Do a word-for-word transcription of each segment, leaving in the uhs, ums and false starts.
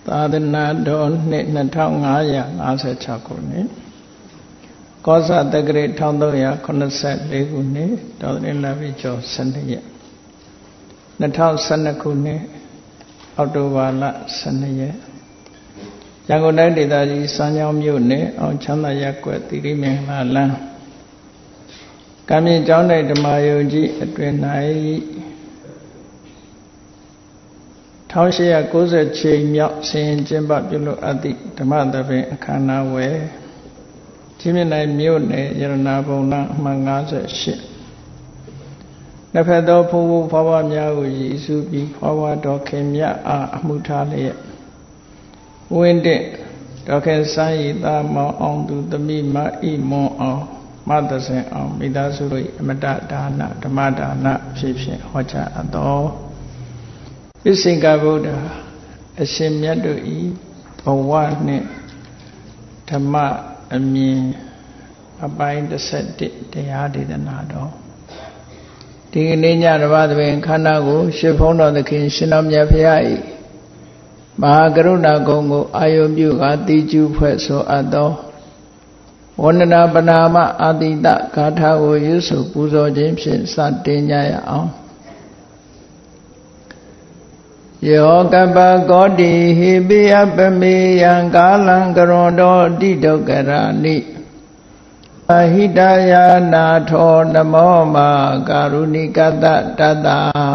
သာသနာတော်နှစ်နှစ်ထောင်ငါးရာငါးဆယ်ခြောက်ခုနှစ်ကောဇတက္ကရာတစ်သုံးရာခုနှစ်ဆယ်လေးခုနှစ်တော်သင်္လာပိကျော်ဆယ်နှစ်ရက်နှစ်ထောင်ဆယ်နှစ်ခုနှစ်အောက်တိုဘာလဆယ်နှစ်ရက်ရန်ကုန်တိုင်းဒေသကြီးစမ်းချောင်းမြို့နယ်အောင်ချမ်းသာရပ်ကွက်သီရိမင်္ဂလာလမ်းကံမြင့်ကျောင်း၌ဓမ္မယုံကြည်အတွင်၌၁၈၉၀ချိန်မြောက်ဆင်ရင်ကျင်းပပြုလုပ်အပ်သည့်ဓမ္မသဘင်အခမ်းအနားဝယ်ချင်းမြင့်၌မြို့နယ်ရတနာဘုံလမ်းအမှတ်၅၈နှစ်ဖက်သောဘုံဘုံဖွားဖွားများကိုရည်စူးပြီးဖွားဖွားတော်ခင်မြတ်အားအမှုထားလျက်ဝင်းတဲ့တော်ခင်စမ်းရည်သားမောင်အောင်သူသမိမဣမွန်အောင်မသဇင်အောင်မိသားစုတို့အမတဒါနဓမ္မဒါနဖြစ်ဖြစ်ဟောကြားအပ်တော်ပစ္စေကဗုဒ္ဓအရှင်မြတ်တို့ဤဘဝနှင့်ဓမ္မအမြင်အပိုင်းတစ်ဆက်တစ်တရားဒေသနာတော်ဒီကနေ့ညတစ်ပါးတွင်ခန္ဓာကိုရှစ်ဖုံးတော်သခင်ရှင်တော်မြတ်ဖရာ၏မဟာကရုဏာကုံကိုအာယုပြုကာတိကျူဖွဲ့ဆိုအပ်သောဝန္ဒနာပနာမအာတိတဂါထာကိုရွတ်ဆိုပူဇော်ခြင်းဖြင့်စတင်ကြရအောင်ယောကပကောတိဟိပိယပမေယံကာလံကရွန်တော်တိဒုက္ခရာနိအဟိတယာနာထောနမောမာကာရုဏိကတတတ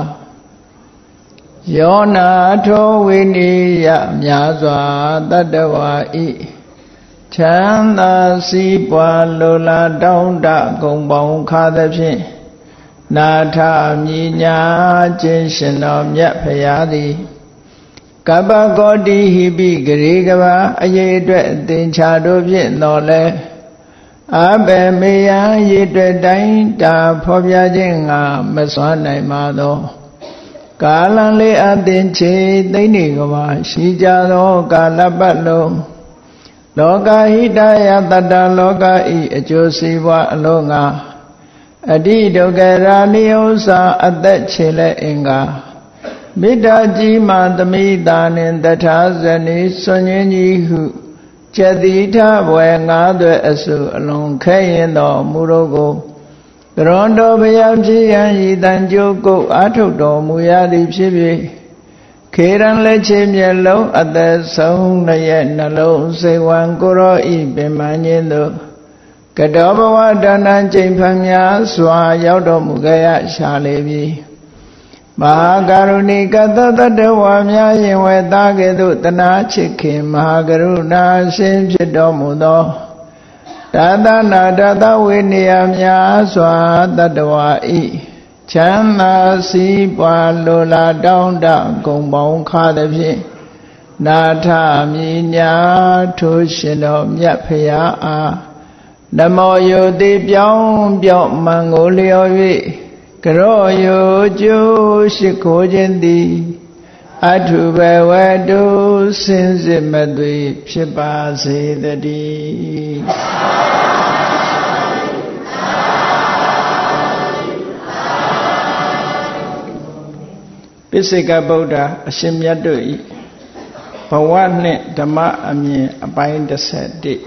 ယောနာထောဝိနိယမြာစွာတတဝါဤချမ်းသာစီးပွားလိုလားတောင်းတဂုံပေါင်းခါသဖြင့်နာထမြညာခြင်းရှင်တော်မြတ်ဖရာသည်ကပ္ပကောတိဟိပိဂရေကဘာအရေးအတွက်အသင်္ချာတို့ဖြင့်တော်လဲအဘေမေယံရေအတွက်တိုင်းတာဖော်ပြခြင်းငါမစွမ်းနိုင်ပါသောကာလံလေးအသင်္ချေသိမ့်နေကဘာရှိကြသောကာလပတ်လုံးလောကဟိတယတတ္တလောကဤအကျိုးစီးပွားအလုံးငါအတိဒုက္ခရာနိဥ္စာအသက်ချေလက်အင်္ဂါမေတ္တာကြီးမှသမိတာနှင့်တထာဇနီစွန်ញင်းကြီးဟုကျတိထဘွယ်ငါးသွဲအစုအလုံးခဲရင်တော်မူတော့ကိုကရွန်တော်ဘုရားဖြစ်ရန်ဤတန်ကြိုးကုတ်အာထုတ်တော်မူရသည်ဖြစ်၍ခေရန်လက်ချေမျက်လုံးအသက်ဆုံးနှစ်ရက်နှလုံးစိတ်ဝံကိုရောဤပင်မညင်းသို့ကတောဘဝဒါနကျိန်ဖန်များစွာရောက်တော်မူကြရရှာလေပြီမဟာကရုဏိကတတတဝါများရင်ဝဲသားကဲ့သို့တနာချစ်ခင်မဟာကရုဏာရှင်ဖြစ်တော်မူသောဒါသနာဒါသဝိနည်းများစွာတတဝါဤချမ်းသာစီးပွားလိုလားတောင်းတဂုံပေါင်းခါသဖြင့်နာထမြညာထိုရှင်တော်မြတ်ဖရာအားနမောယုတိပြောင်းပြောင်းမံကိုလျော်၍ကရောယုကျိုးရှိခိုးခြင်းသည်အထုဘဝတုစင်စစ်မသွေဖြစ်ပါစေတည်းပစ္စေကဗုဒ္ဓအရှင်မြတ်တို့ဤဘဝနှင့်ဓမ္မအမြင်အပိုင်းတစ်ဆက်တစ်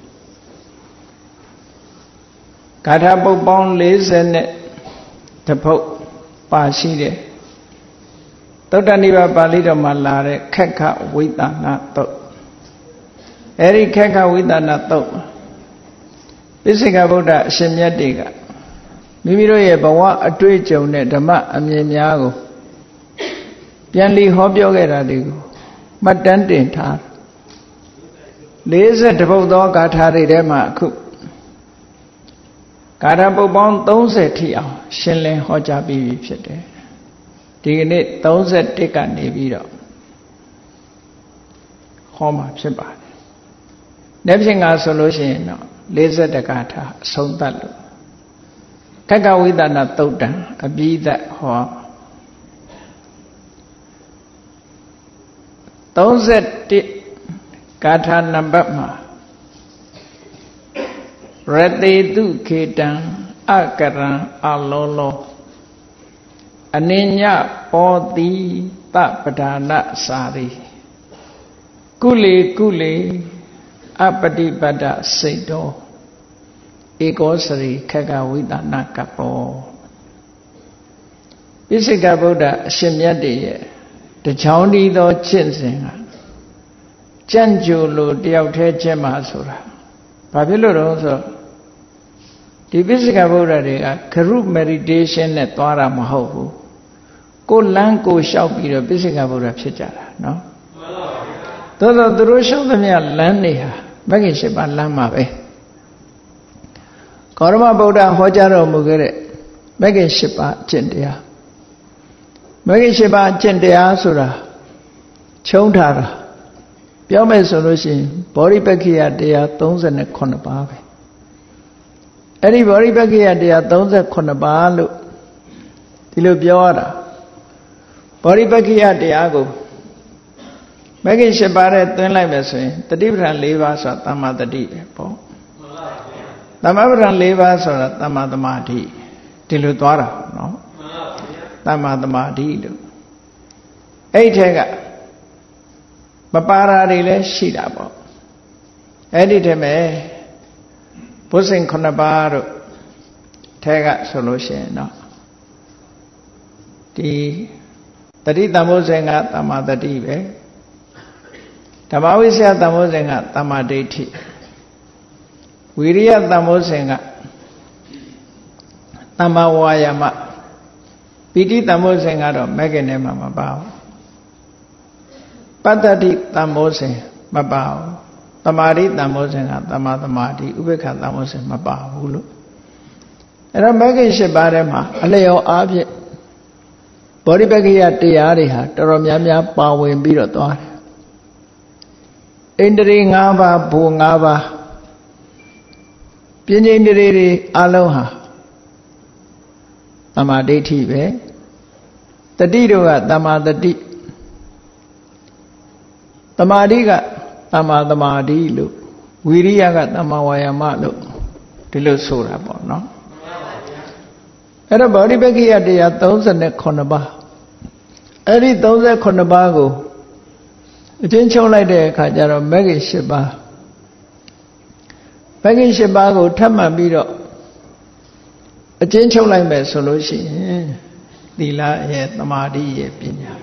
ဂါထာပုဒ်ပေါင်း၄၀နဲ့တပုဒ်ပါရှိတယ်သုတ္တနိဗ္ဗာန်ပါဠိတော်မှာလာတဲ့ခက္ခဝိသနာသုတ်အဲဒီခက္ခဝိသနာသုတ်ပစ္စေကဗုဒ္ဓအရှင်မြတ်တွေကမိမိတို့ရဲ့ဘဝအတွေ့အကြုံနဲ့ဓမ္မအမြင်များကိုပြန်လီဟောပြောခဲ့တာတွေကိုမှတ်တမ်းတင်ထား၄၀ပုဒ်သောဂါထာတွေထဲမှာအခုဂါထာပုဒ်ပေါင်း၃၀ထိအောင်ရှင်းလင်းဟောကြားပြီးပြီဖြစ်တယ်ဒီကနေ့၃၁ကနေပြီးတော့ဟောမှာဖြစ်ပါတယ်။နေ့ဖြင့်ငါဆိုလို့ရှိရင်တော့၄၁ဂါထာအဆုံးသတ်လို့ခက္ခဝိသနာသုတ်တံအပြီးသတ်ဟော၃၁ဂါထာနံပါတ်မှာရတေတုခေတံအကရံအလောလောအနိညပောတိတပဒါနစာရိကုလေကုလေအပတိပတ္တစိတ်တော်ဧကောစရိခက္ကဝိသနာကပ္ပောပိစိကဗုဒ္ဓအရှင်မြတ်တည်းရဲ့တချောင်းဒီသောကျင့်စဉ်ကကြံ့ကြိုလို့တယောက်တည်းကျင့်မှာဆိုတာဘာဖြစ်လို့တော့ဆိုဒီပိစိကဗုဒ္ဓတွေက group meditation နဲ့သွားတာမဟုတ်ဘူးကိုလမ်းကိုလျှောက်ပြီးတော့ပိစိကဗုဒ္ဓဖြစ်ကြတာနော်သို့သောသူတို့လျှောက်သမျှလမ်းတွေဟာမဂ္ဂင်၈ပါးလမ်းမှာပဲဂေါရမဗုဒ္ဓဟောကြားတော်မူခဲ့တဲ့မဂ္ဂင်၈ပါးအကျင့်တရားမဂ္ဂင်၈ပါးအကျင့်တရားဆိုတာခြုံထားတာပြောမယ်ဆိုလို့ရှိရင်ဗောဓိပက္ခိယတရား၃၈ပါးပဲအဲ့ဒီဗောဓိပက္ခိယတရား၃၈ပါးလို့ဒီလိုပြောရတာဗောဓိပက္ခိယတရားကိုမဂ္ဂင်၈ပါးနဲ့သွင်းလိုက်မယ်ဆိုရင်တတိပဋ္ဌာန်၄ပါးဆိုတာသမ္မာတတိပဲပေါ့သမ္မာပဋ္ဌာန်၄ပါးဆိုတာသမ္မာသမာဓိဒီလိုသွားတာနော်သမ္မာသမာဓိလို့အဲ့ဒီထက်ကမပါရာတွေလည်းရှိတာပေါ့အဲ့ဒီထက်မဲ့ဘုဇင်ခုနှစ်ပါးတို့ထဲကဆိုလို့ရှိရင်တော့ဒီတတိတမ္မိုဇင်ကသမ္မာတတိပဲဓမ္မဝိစီယတမ္မိုဇင်ကသမ္မာဒိဋ္ဌိဝိရိယတမ္မိုဇင်ကသမ္မာဝါယာမပိဋိတမ္မိုဇင်ကတော့မဂ္ဂင်ထဲမှာမပါဘူးပတ္တတိတမ္မိုဇင်မပါဘူးသမာဓိတမ္မိုဇင်ကသမ္မာသမာဓိဥပေက္ခတမ္မိုဇင်မပါဘူးလို့အဲ့တော့မဂ္ဂင်၈ပါးထဲမှာအလျော်အားဖြင့်ဗောဓိပက္ခိယတရားတွေဟာတော်တော်များများပါဝင်ပြီးတော့သွားတယ်ဣန္ဒြေ၅ပါးဘူ၅ပါးပြဉ္စိန္ဒြေတွေအလုံးဟာသမ္မာဒိဋ္ဌိပဲတတိတို့ကသမ္မာတတိသမာဓိကသမ္မာသမာဓိလို့ဝိရိယကသမ္မာဝါယာမလို့ဒီလိုဆိုတာပေါ့နော်အဲ့တော့ဗောဓိပက္ခိယတရား၃၈ပါးအဲ့ဒီ၃၈ပါးကိုအချင်းချုပ်လိုက်တဲ့အခါကျတော့မဂ္ဂင်၈ပါးမဂ္ဂင်၈ပါးကိုထပ်မှတ်ပြီးတော့အချင်းချုပ်လိုက်မယ်ဆိုလို့ရှိရင်သီလရဲ့သမာဓိရဲ့ပညာ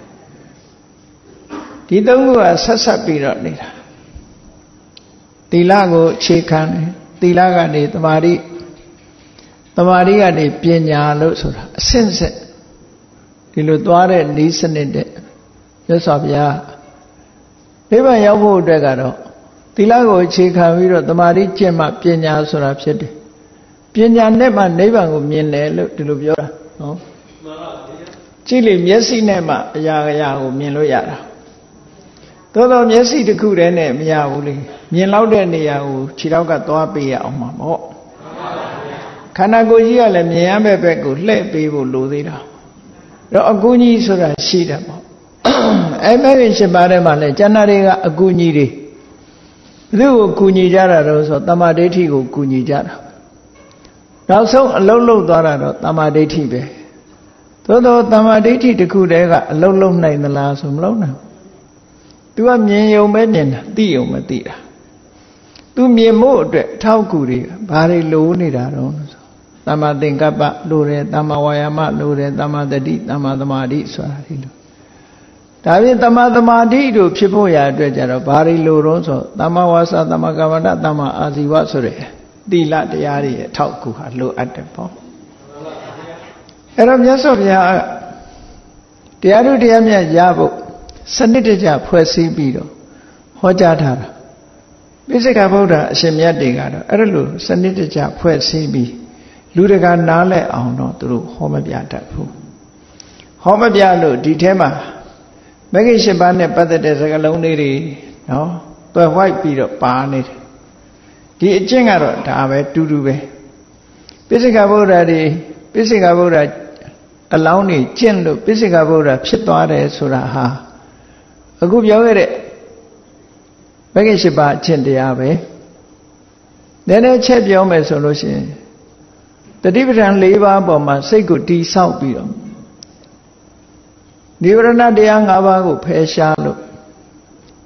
ဒီသုံးခုကဆက်ဆက်ပြီးတော့နေတာသီလကိုအခြေခံတယ်သီလကနေသမာဓိသမာဓိကနေပညာလို့ဆိုတာအဆင့်ဆက်ဒီလိုသွားတဲ့ဤစနစ်တဲ့မြတ်စွာဘုရားနိဗ္ဗာန်ရောက်ဖို့အတွက်ကတော့သီလကိုအခြေခံပြီးတော့သမာဓိကျင့်မှပညာဆိုတာဖြစ်တယ်ပညာနဲ့မှနိဗ္ဗာန်ကိုမြင်တယ်လို့ဒီလိုပြောတာနော်မှန်ပါဗျာကြည့်လေမျက်စိနဲ့မှအရာအရာကိုမြင်လို့ရတာသို့တော့မျက်စိတစ်ခုတည်းနဲ့မရဘူးလေမြင်လောက်တဲ့နေရာကိုခြေထောက်ကသွားပေးရအောင်မှာပေါ့မှန်ပါဗျာခန္ဓာကိုယ်ကြီးကလည်းမြင်ရမယ့်ဘက်ကိုလှည့်ပေးဖို့လိုသေးတာတော့အကူကြီးဆိုတာရှိတယ်ပေါ့အဲ့မဲ့ရှင်ပါထဲမှာလဲကျန်တာတွေကအကူကြီးတွေဘယ်သူကိုကူညီကြတာတော့ဆိုတမ္မာဒိဋ္ဌိကိုကူညီကြတာနောက်ဆုံးအလုံးလုံးသွားတာတော့တမ္မာဒိဋ္ဌိပဲသို့တော့တမ္မာဒိဋ္ဌိတစ်ခုတည်းကအလုံးလုံးနိုင်သလားဆိုမလုံးနိုင်သူကမြင်ယုံပဲမြင်တာသိယုံမသိတာသူမြင်ဖို့အတွက်အထောက်အကူတွေဘာတွေလိုနေတာတော့ဆိုတမ္မာသင်္ကပ္ပလိုတယ်တမ္မာဝါယာမလိုတယ်တမ္မာတတိတမ္မာသမာဓိဆိုတာဒီလိုဒါဖြင့်တမ္မာသမာဓိတို့ဖြစ်ဖို့ရအတွက်ကြတော့ဘာတွေလိုတော့ဆိုတမ္မာဝါစာတမ္မာကမ္မန္တတမ္မာအာဇီဝဆိုတဲ့သီလတရားတွေရဲ့အထောက်အကူဟာလိုအပ်တယ်ပေါ့အဲ့တော့မြတ်စွာဘုရားတရားတို့တရားမြတ်ရဖို့စနစ်တကျဖွဲ့စည်းပြီးတော့ဟောကြားထားတာပိစိကဗုဒ္ဓအရှင်မြတ်တွေကတော့အဲ့လိုစနစ်တကျဖွဲ့စည်းပြီးလူတကာနားလည်အောင်တော့သူတို့ဟောမပြတတ်ဘူးဟောမပြလို့ဒီထဲမှာမဂ္ဂင်၈ပါးနဲ့ပတ်သက်တဲ့စကားလုံးလေးတွေနော်တွယ်ဝိုက်ပြီးတော့ပါနေတယ်ဒီအကျင့်ကတော့ဒါပဲတူတူပဲပိစိကဗုဒ္ဓတွေပိစိကဗုဒ္ဓအလောင်းနေကျင့်လို့ပိစိကဗုဒ္ဓဖြစ်သွားတယ်ဆိုတာဟာအခုပြောခဲ့တဲ့မဂ္ဂင်၈ပါးအကျင့်တရားပဲနည်းနည်းချက်ပြောမယ်ဆိုလို့ရှိရင်တတိပဋ္ဌာန်၄ပါးပေါ်မှာစိတ်ကိုတီးဆောက်ပြီးတော့နိဝရဏတရား၅ပါးကိုဖယ်ရှားလို့ဘ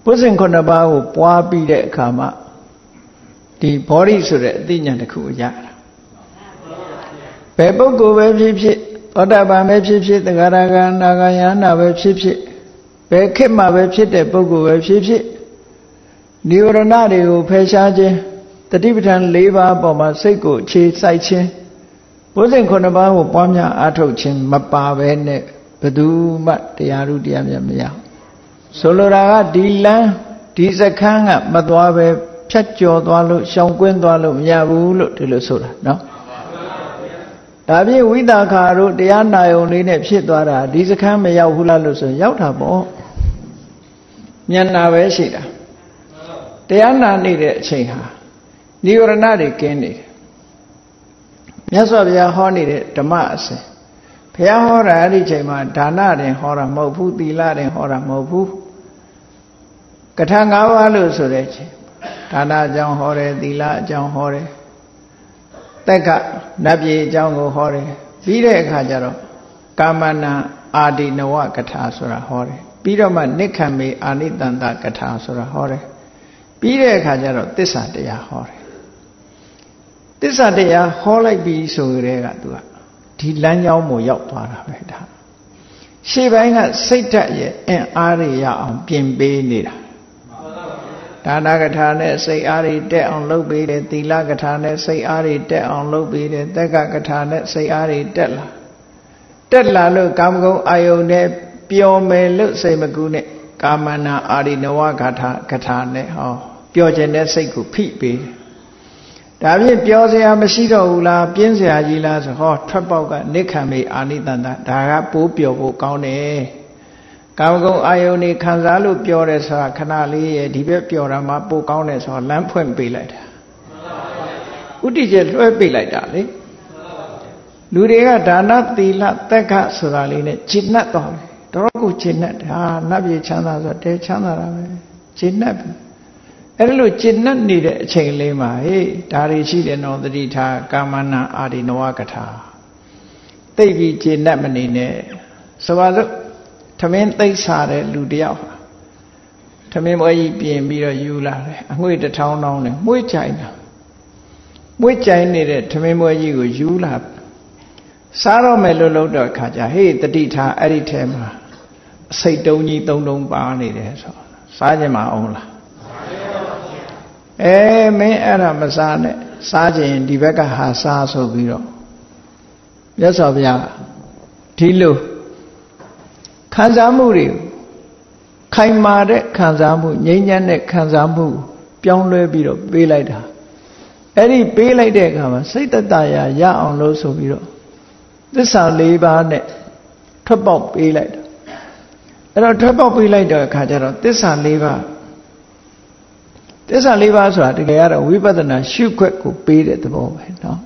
ဘုဇင်ခုနှစ်ပါးကိုပွားပြီးတဲ့အခါမှာဒီဘောဓိဆိုတဲ့အသိဉာဏ်တစ်ခုကိုရတာဘယ်ပုဂ္ဂိုလ်ပဲဖြစ်ဖြစ်သောတာပန်ပဲဖြစ်ဖြစ်သဂရဂံနာဂယန္နာပဲဖြစ်ဖြစ်ဘယ်ခေတ်မှာပဲဖြစ်တဲ့ပုဂ္ဂိုလ်ပဲဖြစ်ဖြစ်နိဝရဏတွေကိုဖယ်ရှားခြင်းတတိပဋ္ဌာန်၄ပါးအပေါ်မှာစိတ်ကိုအခြေစိုက်ခြင်းဘုဇင်ခုနှစ်ပါးကိုပွားများအားထုတ်ခြင်းမပါဘဲနဲ့ဘယ်သူမှတရားဥတရားမြတ်မရဆိုလိုတာကဒီလမ်းဒီစခန်းကမသွားပဲဖြတ်ကျော်သွားလို့ရှောင်ကွင်းသွားလို့မရဘူးလို့ဒီလိုဆိုတာနော်ဒါဖြင့်ဝိသခာတို့တရားနာယုံလေးနဲ့ဖြစ်သွားတာဒီစခန်းမရောက်ဘူးလားလို့ဆိုရောက်တာပေါ့ဉာဏ်နာပဲရှိတာတရားနာနေတဲ့အချိန်ဟာနိဝရဏတွေကင်းနေတယ်မြတ်စွာဘုရားဟောနေတဲ့ဓမ္မအစဉ်ဘုရားဟောတာအဲ့ဒီချိန်မှာဒါနတင်ဟောတာမဟုတ်ဘူးသီလတင်ဟောတာမဟုတ်ဘူးကထာ၅ပါးလို့ဆိုတဲ့ချိန်ဒါနအကြောင်းဟောတယ်သီလအကြောင်းဟောတယ်တက်ကနတ်ပြည်အကြောင်းကိုဟောတယ်ပြီးတဲ့အခါကျတော့ကာမနာအာဒီနဝကထာဆိုတာဟောတယ်ပြီးတော့မှနိက္ခမေအာနိတန္တကထာဆိုတာဟောတယ်ပြီးတဲ့အခါကျတော့သစ္စာတရားဟောတယ်သစ္စာတရားဟောလိုက်ပြီးဆိုကြတဲ့ကသူကဒီလမ်းကြောင်းကိုရောက်သွားတာပဲဒါရှေ့ပိုင်းကစိတ်ဓာတ်ရဲ့အင်အားတွေရအောင်ပြင်ပေးနေတာဒါနကထာနဲ့စိတ်အားတွေတက်အောင်လုပ်ပေးတယ်သီလကထာနဲ့စိတ်အားတွေတက်အောင်လုပ်ပေးတယ်တက္ကကထာနဲ့စိတ်အားတွေတက်လာတက်လာလို့ကာမဂုဏ်အာယုန်နဲ့ပျော်မယ်လို့စိတ်မကူးနဲ့ကာမနာအာရိနဝကထာကထာနဲ့ဟောပျော်ခြင်းတဲ့စိတ်ကိုဖိပေးတယ်ဒါဖြင့်ပြောစရာမရှိတော့ဘူးလားပြင်းစရာကြီးလားဆိုဟောထွက်ပေါက်ကနိက္ခမေအာနိတန္တဒါကပိုးပျော်ဖို့ကောင်းတယ်ကာမဂုဏ်အာယုန်นี่ခံစားလို့ပြောတယ်ဆိုတာခဏလေးရဲ့ဒီဘက်ပျော်တာမှပိုကောင်းတယ်ဆိုတာလမ်းဖွင့်ပေးလိုက်တာဥတ္တိကျလွှဲပေးလိုက်တာလေလူတွေကဒါနသီလသက်ခဆိုတာလေးနဲ့ဂျိနတ်တော်တယ်တော်ကိုဂျိနတ်ဟာနတ်ပြည်ချမ်းသာဆိုတဲချမ်းသာတာပဲဂျိနတ်ပြီအဲ့ဒါလို့ဂျိနတ်နေတဲ့အချိန်လေးမှာဟေးဒါတွေရှိတယ်နော်သတိထားကာမနာအာဒီနဝကထာသိပြီးဂျိနတ်မနေနဲ့ဆိုပါစို့ထမင်းသိပ်စားတဲ့လူတယောက်ထမင်းပွဲကြီးပြင်ပြီးတော့ယူလာတယ်အငွေ့တစ်ထောင်းတောင်းတယ်မှုေးကြိုင်တာမှုေးကြိုင်နေတဲ့ထမင်းပွဲကြီးကိုယူလာစားတော့မယ်လို့လို့တော့ခါကြဟေးတတိထားအဲ့ဒီထဲမှာအစိတ်တုံးကြီးသုံးတုံးပါနေတယ်ဆိုစားကြမှာအောင်လားအဲမင်းအဲ့ဒါမစားနဲ့စားခြင်းဒီဘက်ကဟာစားဆိုပြီးတော့မြတ်စွာဘုရားဒီလိုခံစားမှုတွေခိုင်မာတဲ့ခံစားမှုငြိမ်းချမ်းတဲ့ခံစားမှုပြောင်းလဲပြီးတော့ပေးလိုက်တာအဲ့ဒီပေးလိုက်တဲ့အခါမှာစိတ်တတရာရအောင်လို့ဆိုပြီးတော့သစ္စာ၄ပါးနဲ့ထွက်ပေါက်ပေးလိုက်တာအဲ့တော့ထွက်ပေါက်ပေးလိုက်တဲ့အခါကျတော့သစ္စာ၄ပါးသစ္စာ၄ပါးဆိုတာတကယ်ကတော့ဝိပဿနာရှုခွက်ကိုပေးတဲ့သဘောပဲเนาะ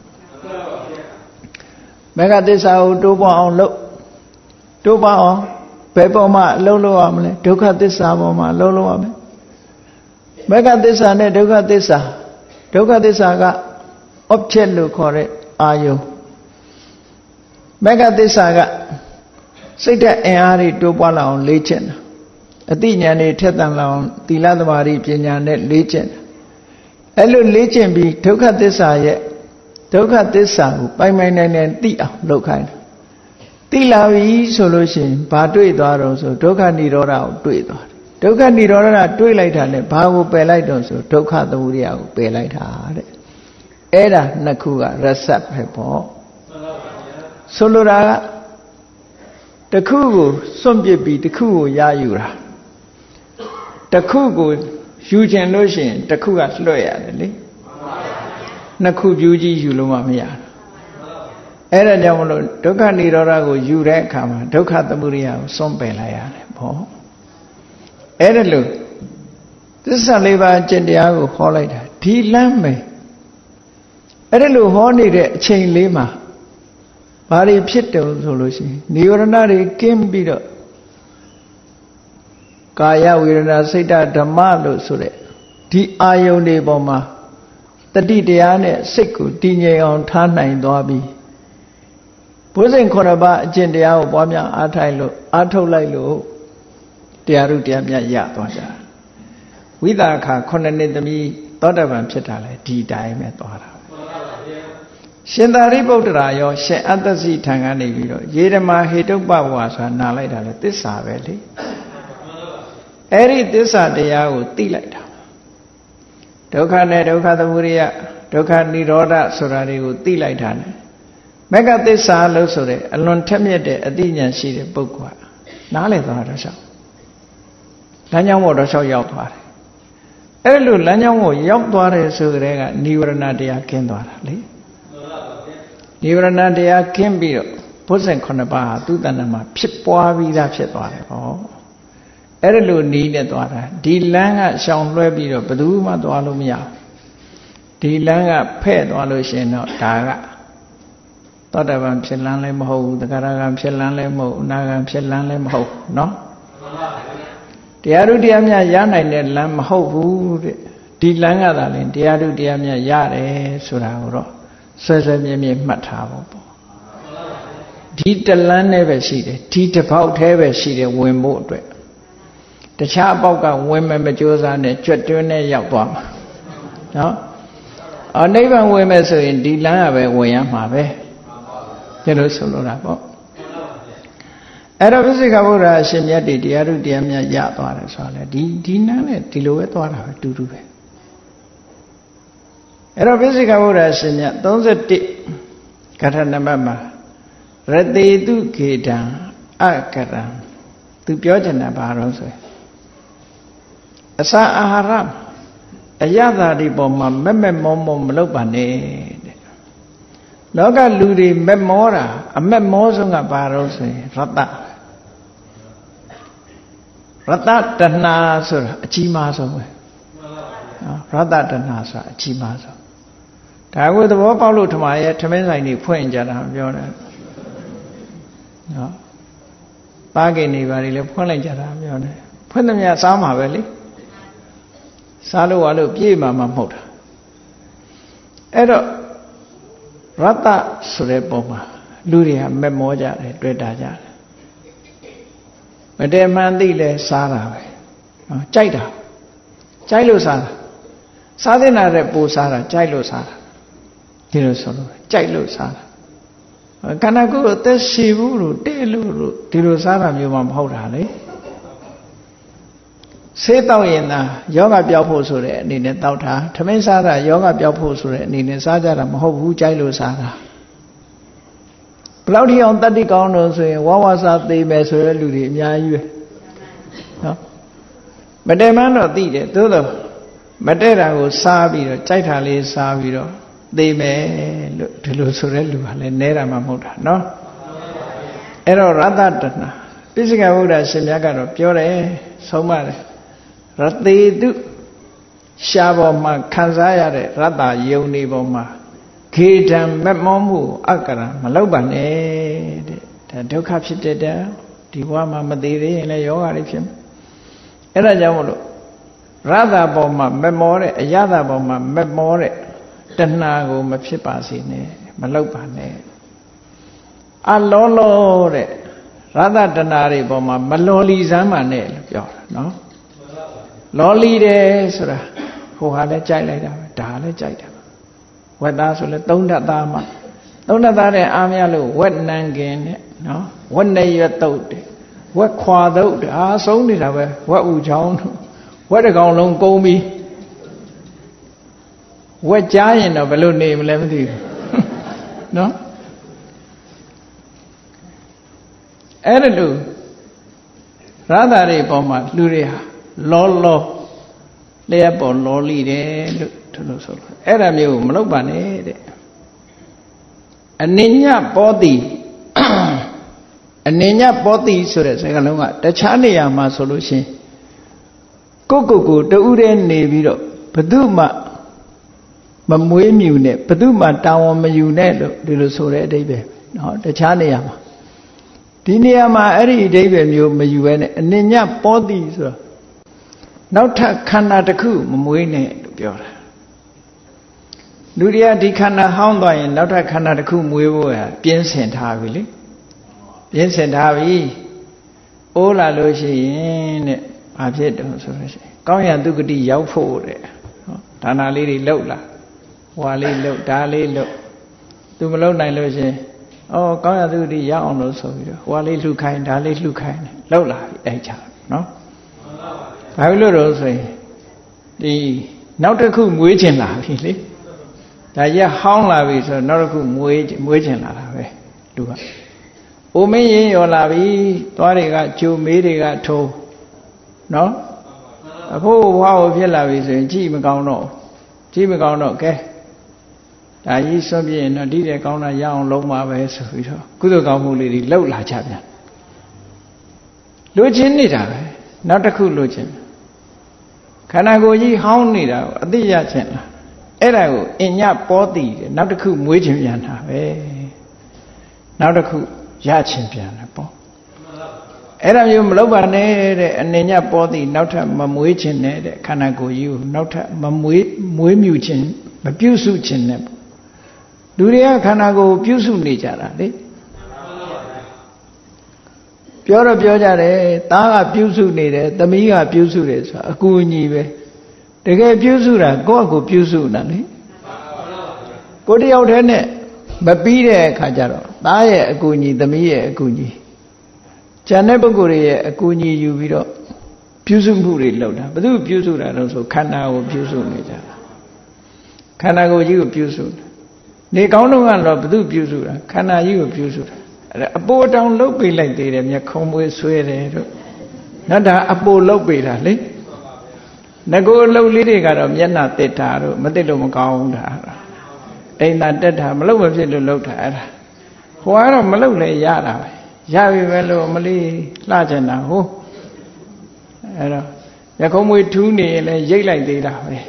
မေဃသစ္စာကိုတိုးပွားအောင်လုပ်တိုးပွားအောင်ဘယ်ပေါ်မှာအလုံးလုံးရမလဲဒုက္ခသစ္စာပေါ်မှာအလုံးလုံးရမယ်မေဃသစ္စာနဲ့ဒုက္ခသစ္စာဒုက္ခသစ္စာက object လို့ခေါ်တဲ့အာယုမေဃသစ္စာကစိတ်ဓာတ်အင်အားတွေတိုးပွားလာအောင်လေ့ကျင့်တာအသိဉာဏ်တွေထက်သန်လာအောင်သီလသမာဓိပညာနဲ့လေ့ကျင့်တာအဲ့လိုလေ့ကျင့်ပြီးဒုက္ခသစ္စာရဲ့ဒုက္ခသစ္စာကိုပိုင်ပိုင်နိုင်နိုင်သိအောင်လုပ်ခိုင်းတယ်သိလာပြီဆိုလို့ရှိရင်ဘာတွေ့သွားတော့ဆိုဒုက္ခនិရောဓကိုတွေ့သွားတယ်ဒုက္ခនិရောဓတွေ့လိုက်တာနဲ့ဘာကိုပယ်လိုက်တော့ဆိုဒုက္ခသမုဒယကိုပယ်လိုက်တာတဲ့အဲ့ဒါနှစ်ခုကရစပ်ပဲပေါ့ဆိုလိုတာကတစ်ခုကိုစွန့်ပစ်ပြီးတစ်ခုကိုရယူတာတစ်ခုကိုယူခြင်းလို့ရှိရင်တစ်ခုကလွှဲ့ရတယ်လေနှစ်ခုပြူးကြီးယူလို့မှမရအဲ့ဒါကြောင့်မလို့ဒုက္ခនិရောဓကိုယူတဲ့အခါမှာဒုက္ခသမုဒယကိုစွန့်ပယ်လိုက်ရတယ်ပေါ့အဲ့ဒါလို့သစ္စာလေးပါးကျင့်တရားကိုဟောလိုက်တာဒီလမ်းမယ်အဲ့ဒါလို့ဟောနေတဲ့အချိန်လေးမှာဘာတွေဖြစ်တယ်ဆိုလို့ရှိရင်និဝရဏတွေကင်းပြီးတော့ကာယဝေဒနာစိတ်ဓမ္မလို့ဆိုတဲ့ဒီအာယုန်တွေပေါ်မှာတတိတရားနဲ့စိတ်ကိုတည်ငြိမ်အောင်ထားနိုင်သွားပြီဘုဇင်ခုနှစ်ပါးအကျင့်တရားကိုပွားများအားထိုက်လို့အားထုတ်လိုက်လို့တရားဥတရားမြတ်ရသွားကြဝိသခါခုနှစ်နှစ်သမီးသောတပန်ဖြစ်တာလေဒီတိုင်းပဲသွားတာရှင်သာရိပုတ္တရာရောရှင်အတ္တစီထံကနေပြီးတော့ယေဓမာဟေတုပ္ပဝါဆိုတာနာလိုက်တာလေသစ္စာပဲလေအဲ့ဒီသစ္စာတရားကိုသိလိုက်တာဒုက္ခနဲ့ဒုက္ခသမုဒယဒုက္ခនិရောဓဆိုတာတွေကိုသိလိုက်တာ ਨੇ မဂ္ဂသစ္စာလို့ဆိုတဲ့အလွန်ထက်မြက်တဲ့အသိဉာဏ်ရှိတဲ့ပုဂ္ဂိုလ်ကနားလည်သွားတော့ရှောက်လမ်းကြောင်းပေါ်တော့ရှောက်ရောက်သွားတယ်အဲ့လိုလမ်းကြောင်းကိုရောက်သွားတယ်ဆိုကြတဲ့ကនិဝရဏတရားကင်းသွားတာလေនិဝရဏတရားကင်းပြီးတော့ဘုဇင်ခုနှစ်ပါးဟာသူ့တဏ္ဍာမှာဖြစ်ပွားပြီးသားဖြစ်သွားတယ်ဟောအဲ့လိုနီးနဲ့သွားတာဒီလမ်းကရှောင်လွှဲပြီးတော့ဘယ်သူမှသွားလို့မရဘူးဒီလမ်းကဖဲ့သွားလို့ရှင်တော့ဒါကသောတပန်ဖြစ်လန်းလည်းမဟုတ်ဘူးသက္ကရာကံဖြစ်လန်းလည်းမဟုတ်အနာကံဖြစ်လန်းလည်းမဟုတ်เนาะတရားဓုတရားမြတ်ရနိုင်တဲ့လမ်းမဟုတ်ဘူးတဲ့ဒီလမ်းကသာလင်တရားဓုတရားမြတ်ရတယ်ဆိုတာကိုတော့ဆွဲဆွဲမြဲမြဲမှတ်ထားဖို့ပေါ့ဒီတလမ်းနဲ့ပဲရှိတယ်ဒီတစ်ပေါက်တည်းပဲရှိတယ်ဝင်ဖို့အတွက်တခြားအပေါက်ကဝင်မမကြိုးစားနဲ့ကြွတ်တွင်းနဲ့ရောက်သွားမှာနော်အနိဗ္ဗာန်ဝင်မယ်ဆိုရင်ဒီလမ်းကပဲဝင်ရမှာပဲကျလို့ဆိုလိုတာပေါ့အဲ့တော့ပိစိကဗုဒ္ဓအရှင်မြတ်တွေတရားဓုတရားမြတ်ရသွားတယ်ဆိုတော့လေဒီဒီနန်းနဲ့ဒီလိုပဲသွားတာပဲတူတူပဲအဲ့တော့ပိစိကဗုဒ္ဓအရှင်မြတ်သုံးဆယ့်တစ်ကထနံပါတ်မှာရတေတုခေတံအကရံသူပြောချင်တာဘာလို့ဆိုအစာအာဟာရအယတာဒီပေါ်မှာမက်မက်မောမောမလုပ်ပါနဲ့တဲ့လောကလူတွေမက်မောတာအမက်မောဆုံးကဘာလို့ဆိုရင်ရတ္တရတ္တတဏှာဆိုတာအကြီးမားဆုံးပဲရတ္တတဏှာဆိုတာအကြီးမားဆုံးဒါကိုသဘောပေါက်လို့ထမရဲ့ထမင်းဆိုင်တွေဖွင့်ကြတာပြောတယ်နော်ပါကိနေပါလေလေဖွင့်လိုက်ကြတာပြောတယ်ဖွင့်သမျှစားမှာပဲလေစားလို့ရလို့ပြေးမှာမဟုတ်တာအဲ့တော့ရတ္တဆိုတဲ့ပုံမှာလူတွေကမက်မောကြတယ်တွေ့တာကြတယ်မတည့်မှန်သိလဲစားတာပဲနော်ကြိုက်တာကြိုက်လို့စားတာစားတဲ့နာတဲ့ပိုစားတာကြိုက်လို့စားတာဒီလိုဆိုလို့ကြိုက်လို့စားတာခန္ဓာကိုယ်အသက်ရှည်ဘူးလို့တဲ့လို့လို့ဒီလိုစားတာမျိုးမှမဟုတ်တာလေဆေးတောက်ရင်သာယောဂပြောက်ဖို့ဆိုတဲ့အနေနဲ့တောက်တာထမင်းစားတာယောဂပြောက်ဖို့ဆိုတဲ့အနေနဲ့စားကြတာမဟုတ်ဘူးကြိုက်လို့စားတာဘယ်လောက်ထိအောင်တတ္တိကောင်းလို့ဆိုရင်ဝါဝါစားသေးမယ်ဆိုတဲ့လူတွေအများကြီးပဲနော်မတည့်မှန်းတော့သိတယ်သို့တော့မတည့်တာကိုစားပြီးတော့ကြိုက်တာလေးစားပြီးတော့သိမယ်လို့ဒီလိုဆိုတဲ့လူကလည်းနဲတာမှမဟုတ်တာနော်အဲ့တော့ရတ္တတဏပိစိကဗုဒ္ဓရှင်မြတ်ကတော့ပြောတယ်ဆုံးမတယ်ရတေတုရှားပေါ်မှာခံစားရတဲ့ရတ္တယုံနေပေါ်မှာခေတံမက်မောမှုအကရံမလောက်ပါနဲ့တဲ့ဒါဒုက္ခဖြစ်တဲ့တည်းဒီဘဝမှာမသေးသေးရင်လည်းယောဂတွေဖြစ်မယ်အဲ့ဒါကြောင့်မလို့ရတ္တပေါ်မှာမက်မောတဲ့အယတပေါ်မှာမက်မောတဲ့တဏှာကိုမဖြစ်ပါစေနဲ့မလောက်ပါနဲ့အလောလောတဲ့ရတ္တတဏှာတွေပေါ်မှာမလောလီစမ်းပါနဲ့လို့ပြောတာနော်လောလီတယ်ဆိုတာဟိုဟာလည်းကြိုက်လိုက်တာပဲဒါလည်းကြိုက်တာဝက်သားဆိုလဲသုံးဓာတ်သားမှသုံးဓာတ်သားတဲ့အားမရလို့ဝက်နန်းကင်တဲ့နော်ဝက်နေရွက်တုတ်တဲ့ဝက်ခွာတုတ်တဲ့အားဆုံးနေတာပဲဝက်ဥချောင်းဝက်တစ်ကောင်လုံးကုန်းပြီးဝက်ကြားရင်တော့ဘယ်လိုနေမလဲမသိဘူးနော်အဲ့ဒါလို့ရသတွေပေါ်မှာလူတွေဟာလောလောလျှက်ပေါ်လောလိတယ်လို့သူတို့ဆိုလို့အဲ့ဒါမျိုးမလုပ်ပါနဲ့တဲ့အနိညပောတိအနိညပောတိဆိုတဲ့စကားလုံးကတခြားနေရာမှာဆိုလို့ရှိရင်ကိုယ့်ကိုယ်ကိုတူးတဲ့နေပြီးတော့ဘယ်သူမှမမွေးမြူနဲ့ဘယ်သူမှတာဝန်မယူနဲ့လို့ဒီလိုဆိုတဲ့အဓိပ္ပာယ်နော်တခြားနေရာမှာဒီနေရာမှာအဲ့ဒီအဓိပ္ပာယ်မျိုးမယူဘဲနဲ့အနိညပောတိဆိုတော့နောက်ထပ်ခန္ဓာတစ်ခုမမွေးနဲ့လို့ပြောတာလူတွေကဒီခန္ဓာဟောင်းသွားရင်နောက်ထပ်ခန္ဓာတစ်ခုမွေးဖို့ဟာပြင်းစင်ထားပြီလေပြင်းစင်ထားပြီအိုးလာလို့ရှိရင်တဲ့ဘာဖြစ်တုံးဆိုလို့ရှိရင်ကောင်းရသူဂတိရောက်ဖို့တဲ့ဒါနာလေးတွေလှုပ်လာဟွာလေးလှုပ်ဒါလေးလှုပ်သူမလှုပ်နိုင်လို့ရှင်ဩကောင်းရသူဂတိရောက်အောင်လို့ဆိုပြီးတော့ဟွာလေးလှုခိုင်းဒါလေးလှုခိုင်းလှုပ်လာပြီအဲ့ချာနော်ဘာလို့လို့ဆိုရင်ဒီနောက်တစ်ခုမွေးချင်လာပြီလေဒါရဟောင်းလာပြီဆိုတော့နောက်တစ်ခုမွေးမွေးချင်လာတာပဲလူကအိုမင်းရင်ရော်လာပြီသွားတွေကဂျိုမေးတွေကထိုးနော်အဖို့ဘွားကိုဖြစ်လာပြီဆိုရင်ကြည့်မကောင်းတော့ကြည့်မကောင်းတော့ကဲဒါကြီးစွန့်ပြရင်တော့ဒီတဲ့ကောင်းတာရအောင်လုံးပါပဲဆိုပြီးတော့ကုသိုလ်ကောင်းမှုလေးတွေလှုပ်လာကြပြန်လူချင်းနေတာပဲနောက်တစ်ခုလူချင်းခန္ဓာကိုယ်ကြီးဟောင်းနေတာကိုအသိရချင်းလားအဲ့ဒါကိုအညပေါ်တည်တယ်နောက်တစ်ခုမွေးခြင်းပြန်တာပဲနောက်တစ်ခုရချင်းပြန်တယ်ပေါ့အဲ့ဒါမျိုးမလုပ်ပါနဲ့တဲ့အနေညပေါ်တည်နောက်ထပ်မမွေးခြင်းနဲ့တဲ့ခန္ဓာကိုယ်ကြီးကိုနောက်ထပ်မမွေးမွေးမြူခြင်းမပြုစုခြင်းနဲ့ပေါ့လူတွေကခန္ဓာကိုယ်ပြုစုနေကြတာလေပြောတော့ပြောကြတယ်သားကပြုစုနေတယ်သမီးကပြုစုတယ်ဆိုတာအကူအညီပဲတကယ်ပြုစုတာကိုယ့်အကူပြုစုတာလေကိုတယောက်တည်းနဲ့မပြီးတဲ့အခါကျတော့သားရဲ့အကူအညီသမီးရဲ့အကူအညီကျန်တဲ့ပုဂ္ဂိုလ်ရဲ့အကူအညီယူပြီးတော့ပြုစုမှုတွေလုပ်တာဘယ်သူပြုစုတာလဲဆိုခန္ဓာကိုပြုစုနေကြတာခန္ဓာကိုယ်ကြီးကိုပြုစုနေကောင်းတော့ကတော့ဘယ်သူပြုစုတာခန္ဓာကြီးကိုပြုစုတာအပိုးတောင်လှုပ်ပေးလိုက်သေးတယ်မျက်ခုံးမွေးဆွဲတယ်တို့နော်ဒါအပိုးလှုပ်ပေးတာလေငကိုလှုပ်လေးတွေကတော့မျက်နှာတက်တာတို့မတက်လို့မကောင်းတာအိမ်သာတက်တာမလှုပ်မဖြစ်လို့လှုပ်တာအဲ့ဒါဟိုကတော့မလှုပ်လဲရတာပဲရပြီပဲလို့မလေးလှကျင်တာဟုတ်အဲ့တော့မျက်ခုံးမွေးထူးနေရင်လည်းရိတ်လိုက်သေးတာပဲ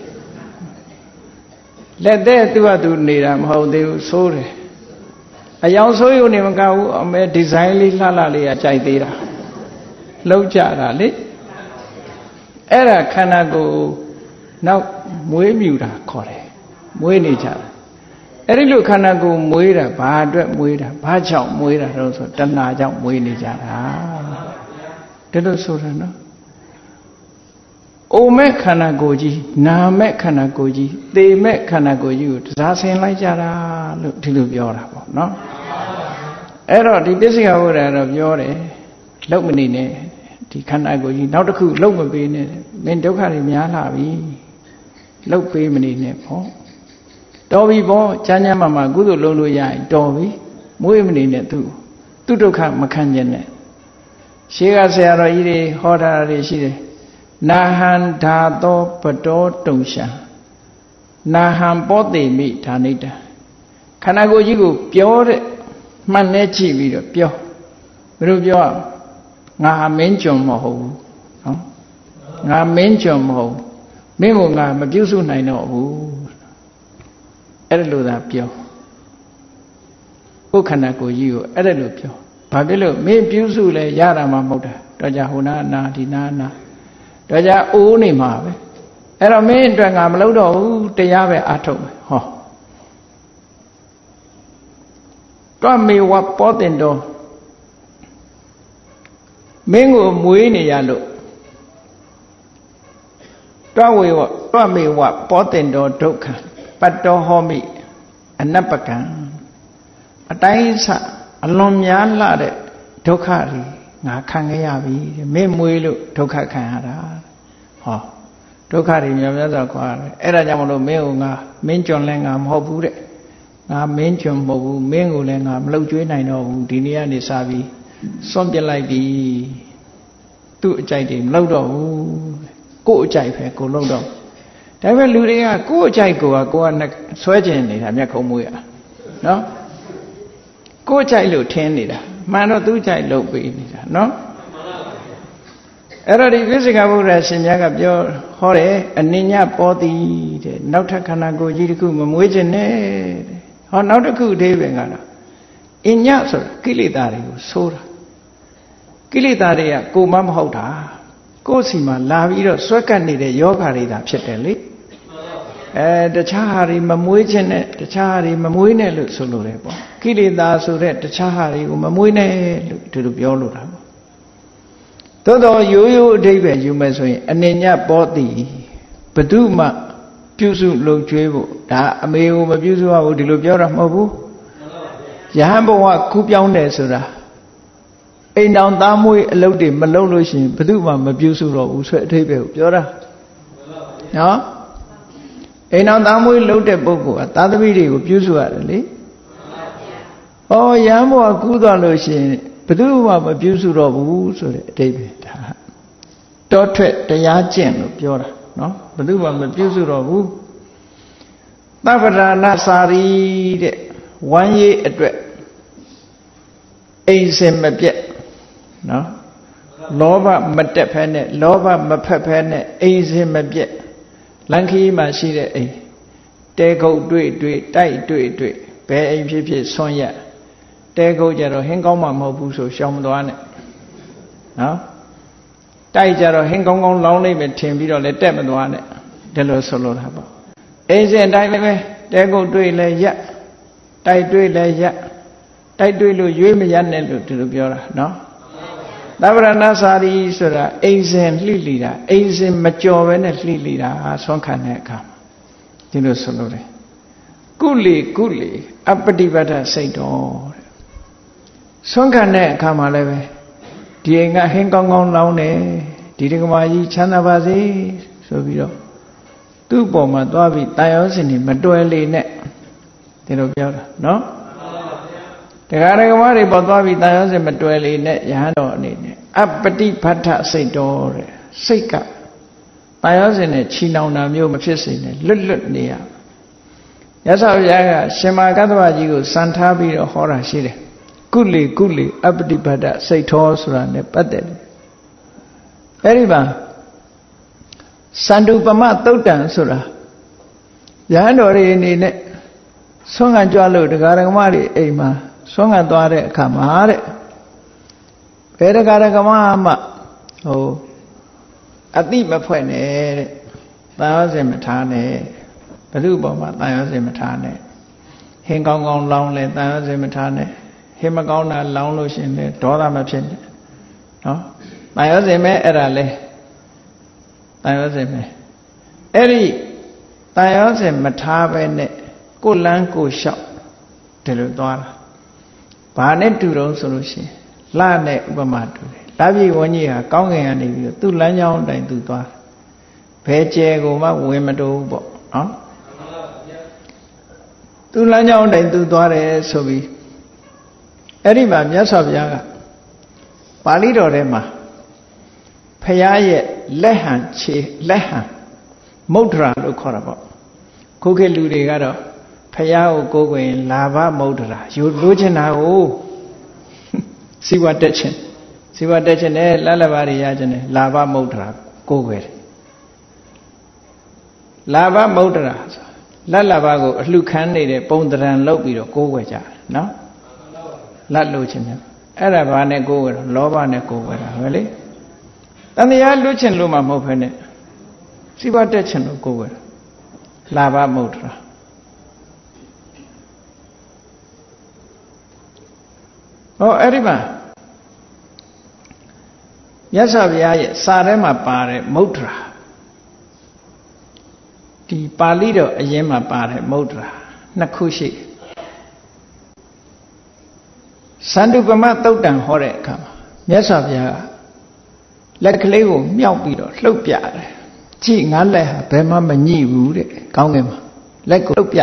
လက်သက်သူ့ဟာသူနေတာမဟုတ်သေးဘူးဆိုးတယ်အယောင်ဆိုးရုံနေမကဘူးအမဲဒီဇိုင်းလေးလှလှလေးကကြိုက်သေးတာလောက်ကြတာလေအဲ့ဒါခန္ဓာကိုယ်နောက်မွေးမြူတာခေါ်တယ်မွေးနေကြတာအဲ့ဒီလိုခန္ဓာကိုယ်မွေးတာဘာအတွက်မွေးတာဘာကြောင့်မွေးတာတော့ဆိုတဏှာကြောင့်မွေးနေကြတာဒါလို့ဆိုတာနော်အိုမဲ့ခန္ဓာကိုယ်ကြီးနာမဲ့ခန္ဓာကိုယ်ကြီးသေမဲ့ခန္ဓာကိုယ်ကြီးကိုတစားဆင်လိုက်ကြတာလို့ဒီလိုပြောတာပေါ့နော်အဲ့တော့ဒီပစ္စည်းကဘုရားတော့ပြောတယ်လုံမနေနဲ့ဒီခန္ဓာကိုယ်ကြီးနောက်တစ်ခုလုံမပေးနဲ့မင်းဒုက္ခတွေများလာပြီလုံပေးမနေနဲ့ပေါ့တော်ပြီပေါ့ချမ်းချမ်းမာမာကုသိုလ်လုပ်လို့ရရင်တော်ပြီမွေးမနေနဲ့သူသူဒုက္ခမခံကျင်နဲ့ရှေးကဆရာတော်ကြီးတွေဟောတာတွေရှိတယ်နာဟံဓာသောပတောတုံရှာနာဟံပောတိမိဓာနိတံခန္ဓာကိုယ်ကြီးကိုပြောတဲ့မှန်နဲ့ကြည့်ပြီးတော့ပြောဘယ်လိုပြောရငါဟာမင်းကျွန်မဟုတ်ဘူးနော်ငါမင်းကျွန်မဟုတ်မင်းကိုငါမပြုစုနိုင်တော့ဘူးအဲ့ဒါလို့သာပြောကိုယ်ခန္ဓာကိုယ်ကြီးကိုအဲ့ဒါလို့ပြောဘာဖြစ်လို့မင်းပြုစုလဲရတာမှမဟုတ်တာတော့ကြဟိုနာနာဒီနာနာတော့ကြအိုးနေမှာပဲအဲ့တော့မင်းအတွက်ငါမလုပ်တော့ဘူးတရားပဲအားထုတ်မယ်ဟောတော့မေဝပောတင်တော်မင်းကိုမွေးနေရလို့တော့ဝေဝတော့မေဝပောတင်တော်ဒုက္ခပတ္တောဟောမိအနပကံအတိုင်းစအလွန်များလာတဲ့ဒုက္ခတွေငါခံခဲ့ရပြီမင်းမွေးလို့ဒုက္ခခံရတာဟောဒုက္ခတွေများများစွာခွာတယ်အဲ့ဒါကြောင့်မလို့မင်းကိုငါမင်းကျွန်လဲငါမဟုတ်ဘူးတဲ့ငါမင်းကျွန်မဟုတ်ဘူးမင်းကိုလည်းငါမလှုပ်ကြွေးနိုင်တော့ဘူးဒီနေ့ကနေစပြီးစွန့်ပစ်လိုက်ပြီသူ့အကြိုက်တွေမလှုပ်တော့ဘူးကို့အကြိုက်ပဲကိုလှုပ်တော့ဒါပေမဲ့လူတွေကကို့အကြိုက်ကိုကကိုကဆွဲကျင်နေတာမျက်ခုံးမွေးရနော်ကို့အကြိုက်လို့ထင်းနေတာမှန်တော့သူ့ကြိုက်လုပ်ပေးနေတာနော်အဲ့တော့ဒီပိစိကဗုဒ္ဓရှင်များကပြောဟောတယ်အနိညပောတိတဲ့နောက်ထပ်ခန္ဓာကိုယ်ကြီးတစ်ခုမမွေးခြင်းနဲ့တဲ့ဟောနောက်တစ်ခုအသေးပဲကတော့အညဆိုတာကိလေသာတွေကိုဆိုးတာကိလေသာတွေကကိုမမဟုတ်တာကိုယ်စီမှာလာပြီးတော့ဆွဲကပ်နေတဲ့ယောဂါတွေသာဖြစ်တယ်လေအဲတခြားဟာတွေမမွေးခြင်းနဲ့တခြားဟာတွေမမွေးနဲ့လို့ဆိုလိုတယ်ပေါ့ကိလေသာဆိုတဲ့တခြားဟာတွေကိုမမွေးနဲ့လို့ဒီလိုပြောလို့တာပေါ့သို့တော်ရိုးရိုးအဓိပ္ပာယ်ယူမယ်ဆိုရင်အနေညပေါ်သည်ဘဒုမှပြုစုလုံကျွေးဖို့ဒါအမေကိုမပြုစုရဘူးဒီလိုပြောတာမဟုတ်ဘူးယဟန်ဘဝကူးပြောင်းတယ်ဆိုတာအိမ်တော်သားမွေးအလုပ်တွေမလုပ်လို့ရှိရင်ဘဒုမှမပြုစုတော့ဘူးဆိုတဲ့အဓိပ္ပာယ်ကိုပြောတာနော်အိမ်တော်သားမွေးလုပ်တဲ့ပုဂ္ဂိုလ်ကသာသမီတွေကိုပြုစုရတယ်လေဩယဟန်ဘဝကူးသွားလို့ရှိရင်ဘဒုမှမပြုစုတော့ဘူးဆိုတဲ့အဓိပ္ပာယ်ဒါတောထွက်တရားကျင့်လို့ပြောတာနော်ဘယ်သူမှမပြုစုတော့ဘူးသဗ္ဗဒါနစာရီတဲ့ဝမ်းရေးအတွက်အိမ်စင်မပြတ်နော်လောဘမတက်ဖဲနဲ့လောဘမဖက်ဖဲနဲ့အိမ်စင်မပြတ်လန်ခီမှာရှိတဲ့အိမ်တဲကုတ်တွေ့တွေ့တိုက်တွေ့တွေ့ဘယ်အိမ်ဖြစ်ဖြစ်ဆွန့်ရတဲကုတ်ကြတော့ဟင်းကောင်းမှမဟုတ်ဘူးဆိုရှောင်မသွားနဲ့နော်တိုက်ကြတော့ဟင်းကောင်းကောင်းလောင်းလိုက်ပဲထင်ပြီးတော့လည်းတက်မသွားနဲ့ဒါလိုဆိုလိုတာပေါ့အိမ်စဉ်တိုင်းလည်းပဲတဲကုတ်တွေ့လဲရက်တိုက်တွေ့လဲရက်တိုက်တွေ့လို့ရွေးမရနဲ့လို့ဒီလိုပြောတာနော်သဗ္ဗရဏစာရီဆိုတာအိမ်စဉ်လှိလီတာအိမ်စဉ်မကြော်ပဲနဲ့လှိလီတာဆွမ်းခံတဲ့အခါဒီလိုဆိုလိုတယ်ကုလီကုလီအပတိပတ္ထစိတ်တော်တဲ့ဆွမ်းခံတဲ့အခါမှာလည်းပဲဒီအိမ်ကဟင်းကောင်းကောင်းလောင်းတယ်ဒီဒကမာကြီးချမ်းသာပါစေဆိုပြီးတော့သူ့ပေါ်မှာသွားပြီးတာယောစင်တွေမတွယ်လေနဲ့ဒီလိုပြောတာနော်တရားဒကမာတွေပေါ်သွားပြီးတာယောစင်မတွယ်လေနဲ့ယဟန်တော်အနေနဲ့အပတိပတ္ထစိတ်တော်တဲ့စိတ်ကတာယောစင်နဲ့ချီနှောင်တာမျိုးမဖြစ်စေနဲ့လွတ်လွတ်နေရမြတ်စွာဘုရားကရှင်မာကတ္တဝကြီးကိုစံထားပြီးတော့ဟောတာရှိတယ်ကုလီကုလီအပတိပတ္တစိတ်တော်ဆိုတာ ਨੇ ပတ်သက်တယ်အဲ့ဒီမှာစန္ဒုပမသုတ်တံဆိုတာယဟန်တော်တွေအနေနဲ့ဆွမ်းခံကြွလို့တရားဓမ္မတွေအိမ်မှာဆွမ်းခံသွားတဲ့အခါမှာတဲ့ဘယ်တရားဓမ္မမှဟိုအတိမဖွဲ့နဲ့တဲ့တာယောစင်မထားနဲ့ဘု து ပေါ်မှာတာယောစင်မထားနဲ့ဟင်းကောင်းကောင်းလောင်းလဲတာယောစင်မထားနဲ့ဟင်းမကောင်းတာလောင်းလို့ရှင်လေဒေါသမဖြစ်နဲ့နော်တာယောစင်မဲအဲ့ဒါလဲတာယောစင်မဲအဲ့ဒီတာယောစင်မထားပဲနဲ့ကိုလန်းကိုလျှောက်ဒီလိုသွားတာဘာနဲ့တူတော့ဆိုလို့ရှိရင်လနဲ့ဥပမာတူတယ်လပြည်ဝန်းကြီးဟာကောင်းကင်ကနေပြီးတော့သူ့လမ်းကြောင်းတိုင်သူသွားဘယ်ကျဲကိုမှဝင်မတိုးဘူးပေါ့နော်သူ့လမ်းကြောင်းတိုင်သူသွားတယ်ဆိုပြီးအဲ့ဒီမှာမြတ်စွာဘုရားကပါဠိတော်ထဲမှာဖရာရဲ့လက်ဟန်ခြေလက်ဟန်မုဒ္ဒရာလို့ခေါ်တာပေါ့ခုခေတ်လူတွေကတော့ဖရာကိုကိုးကွယ်ရင်လာဘမုဒ္ဒရာယူလို့ချင်တာကိုစီဝတက်ခြင်းစီဝတက်ခြင်းနဲ့လလဘာတွေရခြင်းနဲ့လာဘမုဒ္ဒရာကိုးကွယ်တယ်လာဘမုဒ္ဒရာဆိုလလဘာကိုအလှခံနေတဲ့ပုံတရံလောက်ပြီးတော့ကိုးကွယ်ကြတယ်နော်လတ်လို့ခြင်းနဲ့အဲ့ဒါဘာနဲ့ကိုးကွယ်တော့လောဘနဲ့ကိုးကွယ်တာပဲလေတန်တရားလွတ်ခြင်းလို့မှမဟုတ်ဖ ೇನೆ စီဝတက်ခြင်းလို့ကိုးကွယ်တာလာဘမုဒ္ဒရာဟောအဲ့ဒီမှာမြတ်စွာဘုရားရဲ့စာထဲမှာပါတဲ့မုဒ္ဒရာဒီပါဠိတော်အရင်မှာပါတဲ့မုဒ္ဒရာနှစ်ခုရှိစန္ဒုပမသုတ်တံဟောတဲ့အခါမှာမြတ်စွာဘုရားကလက်ကလေးကိုမြောက်ပြီးတော့လှုပ်ပြတယ်ကြည့်ငါလက်ဟာဘယ်မှမညှိဘူးတဲ့ကောင်းကင်မှာလက်ကိုလှုပ်ပြ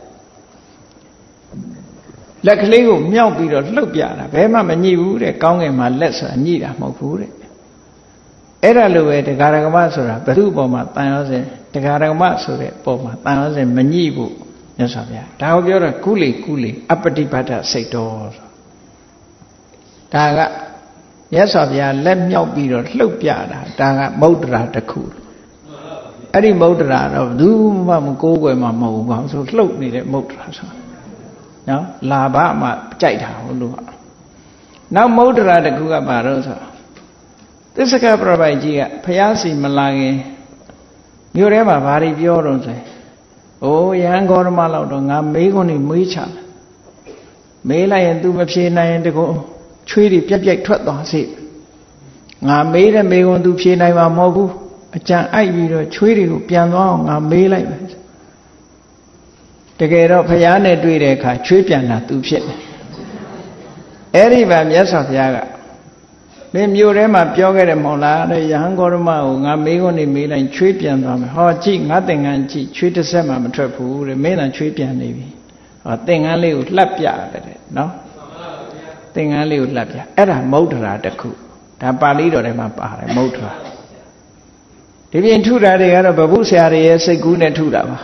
လက်ကလေးကိုမြောက်ပြီးတော့လှုပ်ပြတာဘယ်မှမညှိဘူးတဲ့ကောင်းကင်မှာလက်ဆိုတာညှိတာမဟုတ်ဘူးတဲ့အဲ့ဒါလိုပဲတရားဓမ္မဆိုတာဘု து ပေါ်မှာတန်ရောစင်တရားဓမ္မဆိုတဲ့ပေါ်မှာတန်ရောစင်မညှိဘူးမြတ်စွာဘုရားဒါကိုပြောတော့ကုလီကုလီအပတိပတ္ထစိတ်တော်ဒါကမြတ်စွာဘုရားလက်မြောက်ပြီးတော့လှုပ်ပြတာဒါကမုဒ္ဒရာတစ်ခုအဲ့ဒီမုဒ္ဒရာတော့ဘယ်သူမှမကိုးကွယ်မှမဟုတ်ဘူးဘာလို့ဆိုလှုပ်နေတဲ့မုဒ္ဒရာဆိုနော်လာဘမှကြိုက်တာဟုတ်လို့နောက်မုဒ္ဒရာတစ်ခုကဘာလို့ဆိုသစ္စကပရပိုက်ကြီးကဖျားစီမလာခင်မြို့ထဲမှာဘာတွေပြောတော့ဆိုအိုးယဟန်ဂေါရမလောက်တော့ငါမေးခွန်းနေမေးချမေးလိုက်ရင် तू မဖြေနိုင်ရင်တကူချွေးတွေပြက်ပြက်ထွက်သွားစေငါမေးတဲ့မေးခွန်းသူဖြေနိုင်မှာမဟုတ်ဘူးအကြံအိုက်ပြီးတော့ချွေးတွေကိုပြန်သွားအောင်ငါမေးလိုက်မယ်တကယ်တော့ဘုရားနဲ့တွေ့တဲ့အခါချွေးပြန်တာသူဖြစ်တယ်အဲ့ဒီမှာမြတ်စွာဘုရားကမင်းမြို့ထဲမှာပြောခဲ့တယ်မဟုတ်လားတဲ့ယဟန်ဂေါရမကိုငါမေးခွန်းနေမေးလိုက်ချွေးပြန်သွားမယ်ဟောကြည့်ငါသင်္ကန်းကြည့်ချွေးတစ်ဆက်မှမထွက်ဘူးတဲ့မင်းသာချွေးပြန်နေပြီဟောသင်္ကန်းလေးကိုလှပ်ပြတယ်တဲ့နော်သင်္ကန်းလေးကိုလှပ်ပြအဲ့ဒါမௌဒရာတစ်ခုဒါပါဠိတော်ထဲမှာပါတယ်မௌဒရာဒီပြင်ထုတာတွေကတော့ဗဗုဆရာတွေရဲ့စိတ်ကူးနဲ့ထုတာပါ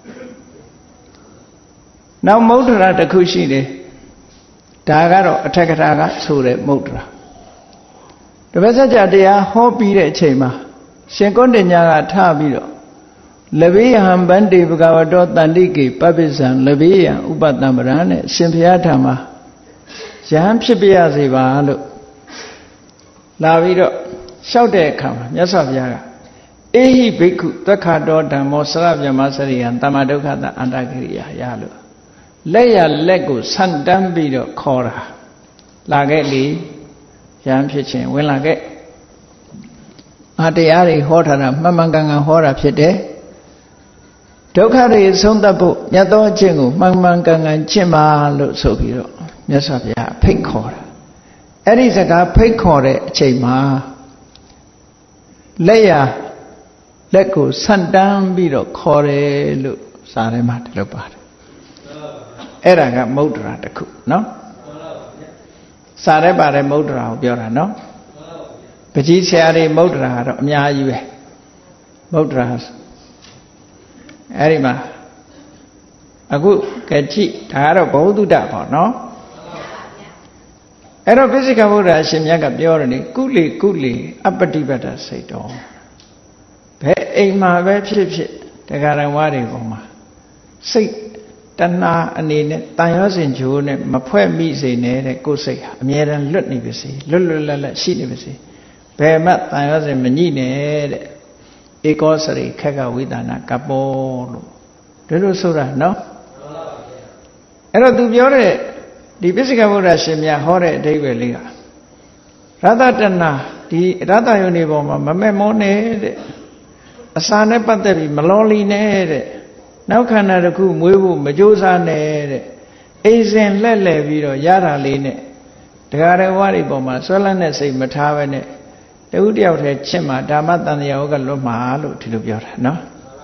နောက်မௌဒရာတစ်ခုရှိတယ်ဒါကတော့အထက်ကထာကဆိုတဲ့မௌဒရာတပည့်ဆက်ကြတရားဟောပြီးတဲ့အချိန်မှာရှင်ကောဋညာကထပြီးတော့လဗေယဟံဗန္တိဘဂဝတောတန္တိကေပပိစ္ဆံလဗေယံဥပတံပရံနဲ့ရှင်ဘုရားထံမှာယဟန်ဖြစ်ပြရစေပါလို့လာပြီးတော့လျှောက်တဲ့အခါမှာမြတ်စွာဘုရားကအေဟိဘိက္ခုသက္ခတောဓမ္မောစရဗျမစရိယံတမ္မာဒုက္ခတအန္တကိရိယာရလို့လက်ရလက်ကိုဆန့်တန်းပြီးတော့ခေါ်တာလာခဲ့လေယဟန်ဖြစ်ခြင်းဝင်လာခဲ့အတရားတွေဟောထားတာမှန်မှန်ကန်ကန်ဟောတာဖြစ်တယ်ဒုက္ခတွေဆုံးသတ်ဖို့မြတ်သောအကျင့်ကိုမှန်မှန်ကန်ကန်ကျင့်ပါလို့ဆိုပြီးတော့မြတ်စွာဘုရားဖိတ်ခေါ်တာအဲ့ဒီစကားဖိတ်ခေါ်တဲ့အချိန်မှာလက်ရလက်ကိုဆန့်တန်းပြီးတော့ခေါ်တယ်လို့စာထဲမှာဒီလိုပါတယ်အဲ့ဒါကမௌဒရာတစ်ခုနော်စာထဲပါတယ်မௌဒရာကိုပြောတာနော်ပကြီးဆရာတွေမௌဒရာကတော့အများကြီးပဲမௌဒရာအဲ့ဒီမှာအခုကကြည့်ဒါကတော့ဘုဒ္ဓတပေါ့နော်အဲ့တော့ပိစိကဗုဒ္ဓအရှင်မြတ်ကပြောတယ်လေကုလေကုလေအပတိပတ္တစိတ်တော်ဘယ်အိမ်မှာပဲဖြစ်ဖြစ်တရားတော်ဝါတွေပေါ်မှာစိတ်တဏှာအနေနဲ့တန်ရောစဉ်ဂျိုးနဲ့မဖွဲ့မိစေနဲ့တဲ့ကိုယ်စိတ်ဟာအမြဲတမ်းလွတ်နေပါစေလွတ်လွတ်လပ်လပ်ရှိနေပါစေဘယ်မှတန်ရောစဉ်မညှိနဲ့တဲ့ဧကောစရိခက်ကဝိသနာကပောလို့ဒီလိုဆိုတာနော်အဲ့တော့သူပြောတဲ့ဒီပိစိကဗုဒ္ဓရှင်မြတ်ဟောတဲ့အဓိပ္ပာယ်လေးကရတ္တတဏဒီရတ္တယုန်ဒီပေါ်မှာမမက်မောနဲ့တဲ့အစာနဲ့ပတ်သက်ပြီးမလောလီနဲ့တဲ့နောက်ခန္ဓာတစ်ခုမွေးဖို့မကြိုးစားနဲ့တဲ့အိမ်စဉ်လှက်လှယ်ပြီးတော့ရတာလေးနဲ့တရားတော်ဝါတွေပေါ်မှာဆွဲလန်းတဲ့စိတ်မထားဘဲနဲ့တဝုတယောက်တည်းချစ်မှာဓမ္မတန်တရားကလွတ်မှာလို့ဒီလိုပြောတာနော်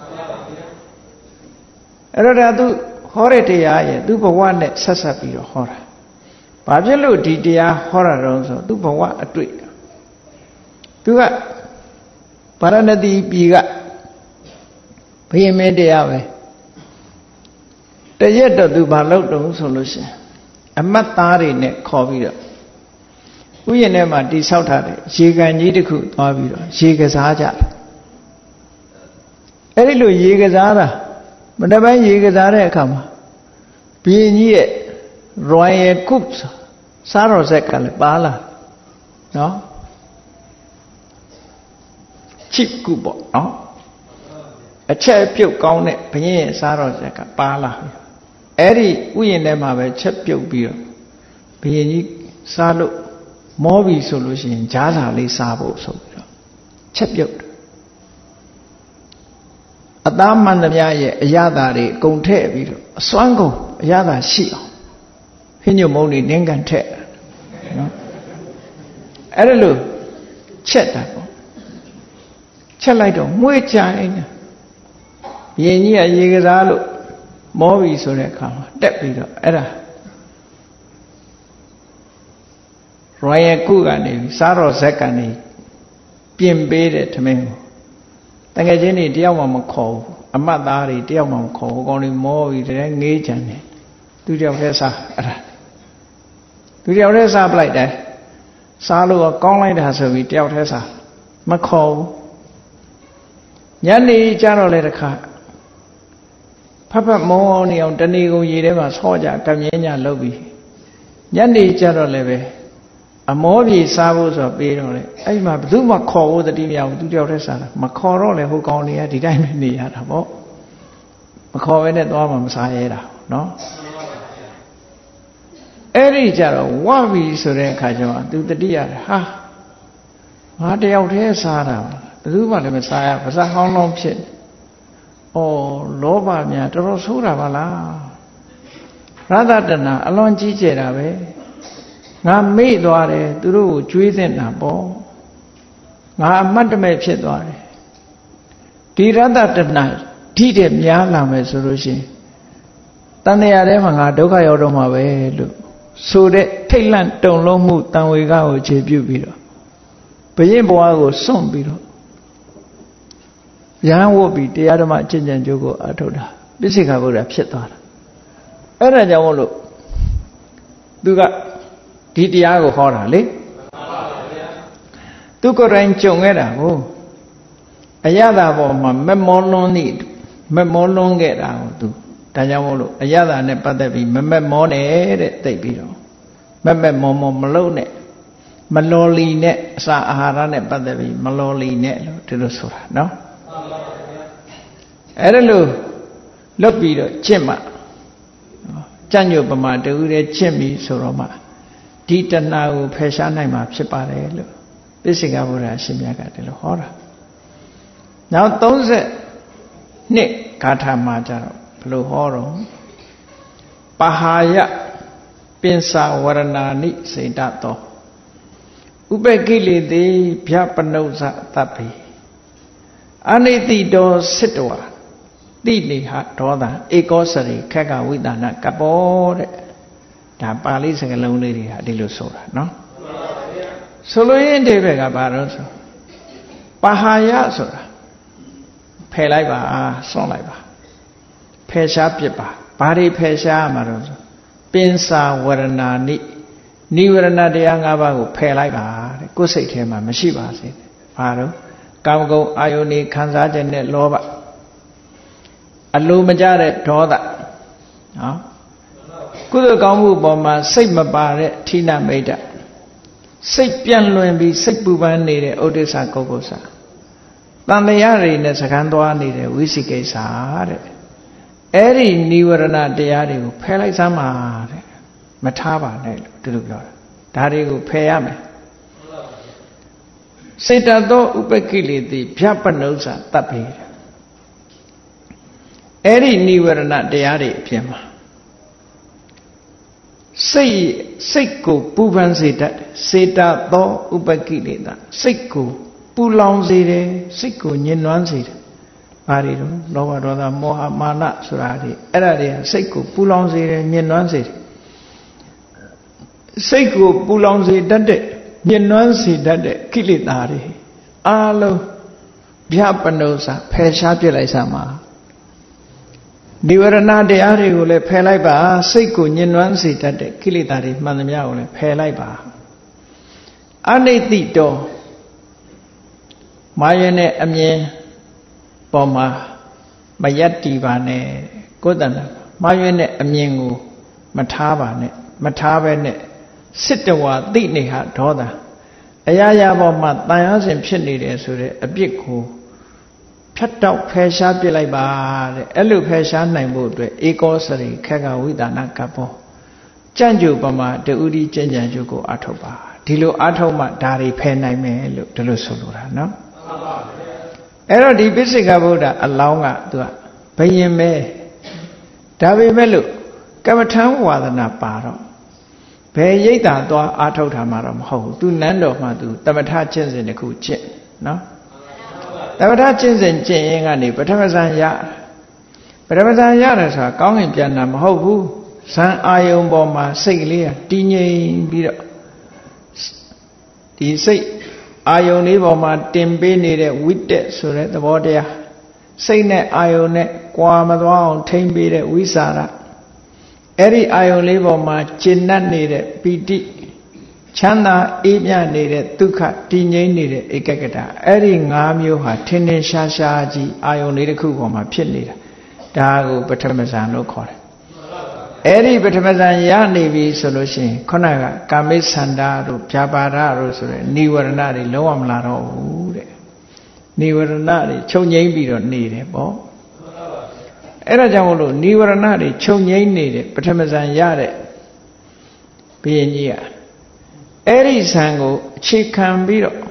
အဲ့တော့ဒါသူဟောတဲ့တရားရဲ့သူဘဝနဲ့ဆက်ဆက်ပြီးတော့ဟောတာဘာဖြစ်လို့ဒီတရားဟောတာတော့ဆိုသူဘဝအတွေ့သူကဗာရဏသီပြည်ကဘုရင်မင်းတရားပဲတရက်တော့သူဘာလုပ်တော့ဆိုလို့ရှိရင်အမတ်သားတွေနဲ့ခေါ်ပြီးတော့ဥယျာဉ်ထဲမှာတိဆောက်ထားတဲ့ရေကန်ကြီးတစ်ခုသွားပြီးတော့ရေကစားကြတယ်အဲ့ဒီလိုရေကစားတာမတပိုင်းရေကစားတဲ့အခါမှာဘုရင်ကြီးရဲ့ Royal Cup စားတော်ဆက်ကလည်းပါလာနော်ချစ်ကူပေါ့နော်အချက်ပြုတ်ကောင်းတဲ့ဘုရင်ရဲ့စားတော်ဆက်ကပါလာအဲ့ဒီဥယျာဉ်ထဲမှာပဲချက်ပြုတ်ပြီးတော့ဘုရင်ကြီးစားလို့မောပြီဆိုလို့ရှိရင်ကြားစာလေးစားဖို့ဆိုပြီးတော့ချက်ပြုတ်အသားမှန်သမျှရဲ့အရသာတွေအကုန်ထည့်ပြီးတော့အစွမ်းကုန်အရသာရှိအောင်ဟင်းညွတ်မုံတွေနင်းကန်ထည့်နော်အဲ့ဒါလို့ချက်တာပေါ့ချက်လိုက်တော့မွေးကြိုင်းနေဘုရင်ကြီးကရေကစားလို့မောပြီဆိုတဲ့အခါမှာတက်ပြီးတော့အဲ့ဒါရိုယယ်ကုကနေစားတော်ဇက်ကနေပြင်ပေးတဲ့ထမင်းကိုတကယ်ချင်းတွေတယောက်မှမခေါ်ဘူးအမတ်သားတွေတယောက်မှမခေါ်ဘူးအကောင်တွေမောပြီးတည်းငေးကြတယ်သူတယောက်တည်းစားအဲ့ဒါသူတယောက်တည်းစားပလိုက်တယ်စားလို့ကောင်းလိုက်တာဆိုပြီးတယောက်တည်းစားမခေါ်ဘူးညနေကျတော့လေတခါဖတ်ဖတ်မောနေအောင်တဏီကုံရေထဲမှာဆော့ကြကမြင်းညလုပ်ပြီးညနေကျတော့လည်းပဲအမောပြေစားဖို့ဆိုပေးတော့လေအဲ့မှာဘယ်သူမှခေါ်ဖို့တတိမရဘူးသူတယောက်တည်းစားတာမခေါ်တော့လေဟိုကောင်တွေကဒီတိုင်းပဲနေရတာပေါ့မခေါ်ဘဲနဲ့သွားမှမစားရဲတာနော်အဲ့ဒီကြတော့ဝပြီဆိုတဲ့အခါကျတော့သူတတိရတယ်ဟာငငါတယောက်တည်းစားတာဘယ်သူမှလည်းမစားရပါစားဟောင်းလုံးဖြစ်ဩလောဘများတော်တော်ဆိုးတာပါလားရတ္တတနာအလွန်ကြီးကျယ်တာပဲငါမေ့သွားတယ်သူတို့ကိုကြွေးသင့်တာပေါ့ငါအမတ်တမဲ့ဖြစ်သွားတယ်ဒီရတ္တတနာဓိတဲ့များလာမယ်ဆိုလို့ရှိရင်တန်တရားထဲမှာငါဒုက္ခရောက်တော့မှာပဲလို့ဆိုတဲ့ထိတ်လန့်တုန်လုံးမှုတန်ဝေကကိုခြေပြုပြီးတော့ဘုရင်ဘဝကိုစွန့်ပြီးတော့ရဟန်းဝတ်ပြီးတရားဓမ္မအကျင့်ကြံကြိုးကိုအထုတ်တာပိစိကဗုဒ္ဓဖြစ်သွားတာအဲ့ဒါကြောင့်မို့လို့သူကဒီတရားကိုဟောတာလေသူကိုယ်တိုင်ကြုံခဲ့တာကိုအရသာပေါ်မှာမမောလွန်းနေမမောလွန်းခဲ့တာကိုသူဒါကြောင့်မို့လို့အရသာနဲ့ပတ်သက်ပြီးမမက်မောနဲ့တဲ့သိပြီးတော့မမက်မောမောမလုံးနဲ့မလော်လီနဲ့အစာအာဟာရနဲ့ပတ်သက်ပြီးမလော်လီနဲ့လို့ဒီလိုဆိုတာနော်အဲ့ဒါလို့လွတ်ပြီးတော့ကျင့်မှကြံ့ညို့ပမာတူတဲ့ကျင့်ပြီးဆိုတော့မှဒီတဏှာကိုဖယ်ရှားနိုင်မှာဖြစ်ပါတယ်လို့ပိစိကဗုဒ္ဓအရှင်မြတ်ကဒီလိုဟောတာနောက်သုံးဆယ်နှစ်ဂါထာမှာကြတော့ဘယ်လိုဟောတော့ပဟာယပင်စာဝရဏာနိစေတသောဥပကိလေတိဗျပနုဇတပ္ပိအနိတိတောစစ်တဝါတိနေဟဒေါသဧကောစရိခက်ကဝိသနာကပောတဲ့ဒါပါဠိစကားလုံးလေးတွေဟာဒီလိုဆိုတာနော်ဆိုလိုရင်းဒီဘက်ကဘာလို့ဆိုပဟာယဆိုတာဖယ်လိုက်ပါဆွန့်လိုက်ပါဖယ်ရှားပြစ်ပါဘာတွေဖယ်ရှားမှာတော့ဆိုပင်စာဝရဏာနိနိဝရဏတရား၅ပါးကိုဖယ်လိုက်ပါတဲ့ကိုယ်စိတ်ထဲမှာမရှိပါစေတဲ့ဘာလို့ကာမဂုဏ်အာယုန်ဤခံစားခြင်းနဲ့လောဘအလိုမကျတဲ့ဒေါသနော်ကုသိုလ်ကောင်းမှုပေါ်မှာစိတ်မပါတဲ့ဌိနမိတ်တစိတ်ပြန့်လွင်ပြီးစိတ်ပူပန်နေတဲ့ဥဒိစ္စကုက္ကုဆာတန်တရားတွေနဲ့စကံသွားနေတဲ့ဝိသိကိစ္စတဲ့အဲ့ဒီနိဝရဏတရားတွေကိုဖယ်လိုက်စမ်းပါတဲ့မထားပါနဲ့လို့သူတို့ပြောတာဒါတွေကိုဖယ်ရမယ်စေတသောဥပကိလေတိဗျပနုဇ္ဇတပ္ပိအဲ့ဒီနိဝရဏတရားတွေအပြင်မှာစိတ်စိတ်ကိုပူပန်စေတတ်စေတသောဥပကိလေသာစိတ်ကိုပူလောင်စေတယ်စိတ်ကိုညှဉ်းနှွမ်းစေတယ်ဘာတွေတော့လောဘဒေါသမောဟမာနဆိုတာတွေအဲ့ဒါတွေကစိတ်ကိုပူလောင်စေတယ်ညှဉ်းနှွမ်းစေတယ်စိတ်ကိုပူလောင်စေတတ်တဲ့ညှဉ်းနှွမ်းစေတတ်တဲ့ကိလေသာတွေအားလုံးဗျပနုဇ္ဇဖယ်ရှားပြစ်လိုက်စမ်းပါနိဝရဏတရားတွေကိုလည်းဖယ်လိုက်ပါစိတ်ကိုညှဉ်းနှွမ်းစေတတ်တဲ့ကိလေသာတွေမှန်သမျှကိုလည်းဖယ်လိုက်ပါအနိတိတောမာယနဲ့အမြင်ပေါ်မှာမယက်တီပါနဲ့ကိုယ်တဏ္ဍမာယနဲ့အမြင်ကိုမထားပါနဲ့မထားပဲနဲ့စစ်တဝါသိနေဟာဒေါသအရာရာပေါ်မှာတန်ရစဉ်ဖြစ်နေတယ်ဆိုတဲ့အပြစ်ကိုဖြတ်တောက်ဖယ်ရှားပြစ်လိုက်ပါတဲ့အဲ့လိုဖယ်ရှားနိုင်ဖို့အတွက်ဧကောစရိခက်ကဝိသနာကပ္ပောကြံ့ကြိုပမာတူဒီကျင့်ကြံကြိုးကိုအထောက်ပါဒီလိုအထောက်မှဒါတွေဖယ်နိုင်မယ်လို့ဒီလိုဆိုလိုတာနော်အဲ့တော့ဒီပိစိကဗုဒ္ဓအလောင်းကသူကဘယင်ပဲဒါပေမဲ့လို့ကမ္မထံဝါဒနာပါတော့ဘယ်ရိတ်တာသွားအာထုတ်တာမှတော့မဟုတ်ဘူးသူနန်းတော်မှာသူတမထကျင့်စဉ်တစ်ခုကျင့်နော်တမထကျင့်စဉ်ကျင့်ရင်ကနေပထမဇန်ရပထမဇန်ရတယ်ဆိုတာကောင်းရင်ပြန်တာမဟုတ်ဘူးဇန်အာယုံပေါ်မှာစိတ်ကလေးကတည်ငြိမ်ပြီးတော့ဒီစိတ်အာယုန်လေးပေါ်မှာတင်ပေးနေတဲ့ဝိတက်ဆိုတဲ့သဘောတရားစိတ်နဲ့အာယုန်နဲ့ကြွာမသွားအောင်ထိမ့်ပေးတဲ့ဝိสารအဲ့ဒီအာယုန်လေးပေါ်မှာကျင့်တတ်နေတဲ့ပီတိချမ်းသာအေးမြနေတဲ့ဒုက္ခတည်ငြိမ်နေတဲ့ဧကဂတအဲ့ဒီ၅မျိုးဟာထင်ထင်ရှားရှားကြီးအာယုန်လေးတစ်ခုပေါ်မှာဖြစ်နေတာဒါကိုပထမဇန်လို့ခေါ်တယ်အဲ့ဒီပထမဇန်ရနေပြီဆိုလို့ရှိရင်ခုနကကာမိသန္တာတို့ဗျာပါဒတို့ဆိုတဲ့နိဝရဏတွေလုံးဝမလာတော့ဘူးတဲ့နိဝရဏတွေချုပ်ငိမ့်ပြီးတော့နေတယ်ပေါ့အဲ့ဒါကြောင့်မလို့နိဝရဏတွေချုပ်ငိမ့်နေတဲ့ပထမဇန်ရတဲ့ဘုရင်ကြီးကအဲ့ဒီဇန်ကိုအခြေခံပြီးတော့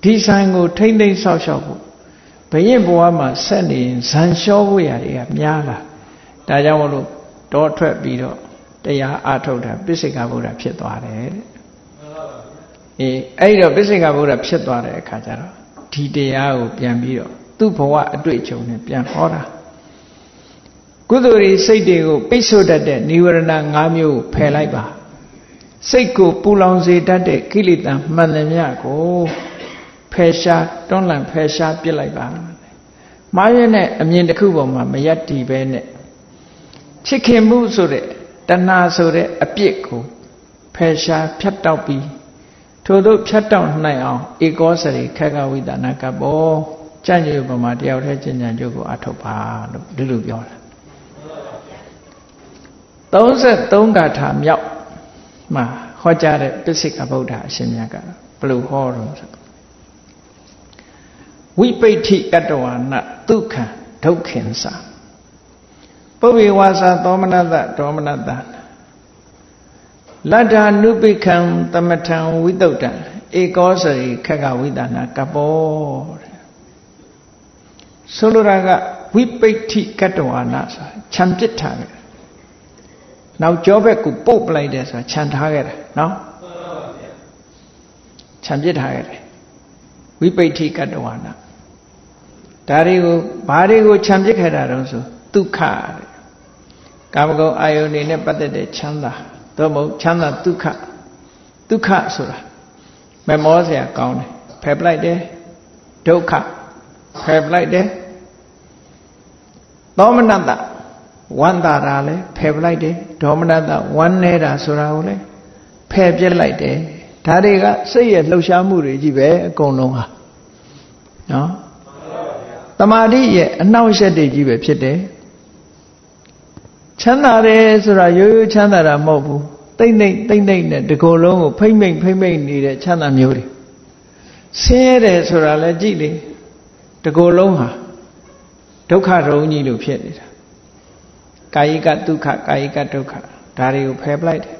ဒီဆိုင်ကိုထိမ့်သိမ်းဆောက်ရှောက်ဖို့ဘယင်ဘဝမှာဆက်နေရင်ဇန်လျှောဖို့ရတွေကများလာဒါကြောင့်မလို့တောထွက်ပြီးတော့တရားအားထုတ်တာပိစိကဗုဒ္ဓဖြစ်သွားတယ်တဲ့အေးအဲ့တော့ပိစိကဗုဒ္ဓဖြစ်သွားတဲ့အခါကျတော့ဒီတရားကိုပြန်ပြီးတော့သူ့ဘဝအတွေ့အကြုံနဲ့ပြန်ဟောတာကုသိုလ်စိတ်တွေကိုပိတ်ဆို့တတ်တဲ့និဝရဏ၅မျိုးကိုဖယ်လိုက်ပါစိတ်ကိုပူလောင်စေတတ်တဲ့ကိလေသာမှန်သမျှကိုဖယ်ရှားတွန်းလှန်ဖယ်ရှားပစ်လိုက်ပါမှားရတဲ့အမြင်တစ်ခုပေါ်မှာမယက်တည်ပဲနဲ့ချစ်ခင်မှုဆိုတဲ့တဏှာဆိုတဲ့အပြစ်ကိုဖယ်ရှားဖြတ်တောက်ပြီးထို့သောဖြတ်တောက်နိုင်အောင်ဧကောစရိခက္ခဝိသနာကဘောကြံ့ကြွယ်ပေါ်မှာတယောက်တည်းကျင့်ကြံကြုတ်ကိုအထုတ်ပါလို့ဒီလိုပြောတာသုံးဆယ်သုံးဂါထာမြောက်မှာဟောကြားတဲ့ပိစိကဗုဒ္ဓအရှင်မြတ်ကဘယ်လိုဟောတော့ဆိုဝိပိဋ္ဌိကတ္တဝါနဒုက္ခံဒုက္ခင်စာပုဗ္ဗေဝါစာသောမနတဒေါမနတလတ္ထာနုပိခံသမထံဝိတုဒ္ဒံဧကောစရိခက္ခဝိသနာကပောတဲ့ဆိုလိုတာကဝိပိဋ္ဌိကတ္တဝါနဆိုတာခြံပစ်ထားတယ်နောက်ကြောဘက်ကိုပုတ်ပလိုက်တယ်ဆိုတာခြံထားခဲ့တယ်နော်ခြံပစ်ထားခဲ့တယ်ဝိပိဋ္ဌိကတ္တဝါနဒါတွေကိုဘာတွေကိုခြံပစ်ခဲ့တာတော့ဆိုဒုက္ခတဲ့ကာမဂုဏ်အာယုန်တွေနဲ့ပတ်သက်တဲ့ချမ်းသာသို့မဟုတ်ချမ်းသာဒုက္ခဒုက္ခဆိုတာမမောစရာကောင်းတယ်ဖယ်ပလိုက်တယ်ဒုက္ခဖယ်ပလိုက်တယ်သောမနတဝန္တာရာလည်းဖယ်ပလိုက်တယ်ဒေါမနတဝမ်းနေတာဆိုတာကိုလည်းဖယ်ပြစ်လိုက်တယ်ဒါတွေကစိတ်ရဲ့လှုပ်ရှားမှုတွေကြီးပဲအကုန်လုံးဟာနော်တမာတိရဲ့အနှောင့်အယှက်တွေကြီးပဲဖြစ်တယ်ချမ်းသာတယ်ဆိုတာရိုးရိုးချမ်းသာတာမဟုတ်ဘူးတိတ်တိတ်တိတ်တိတ်နဲ့ဒီကိုယ်လုံးကိုဖိမ့်မိတ်ဖိမ့်မိတ်နေတဲ့ချမ်းသာမျိုးတွေဆင်းရဲတယ်ဆိုတာလည်းကြည့်လေဒီကိုယ်လုံးဟာဒုက္ခရုံကြီးလို့ဖြစ်နေတာကာယိကဒုက္ခကာယိကဒုက္ခဒါတွေကိုဖယ်ပလိုက်တယ်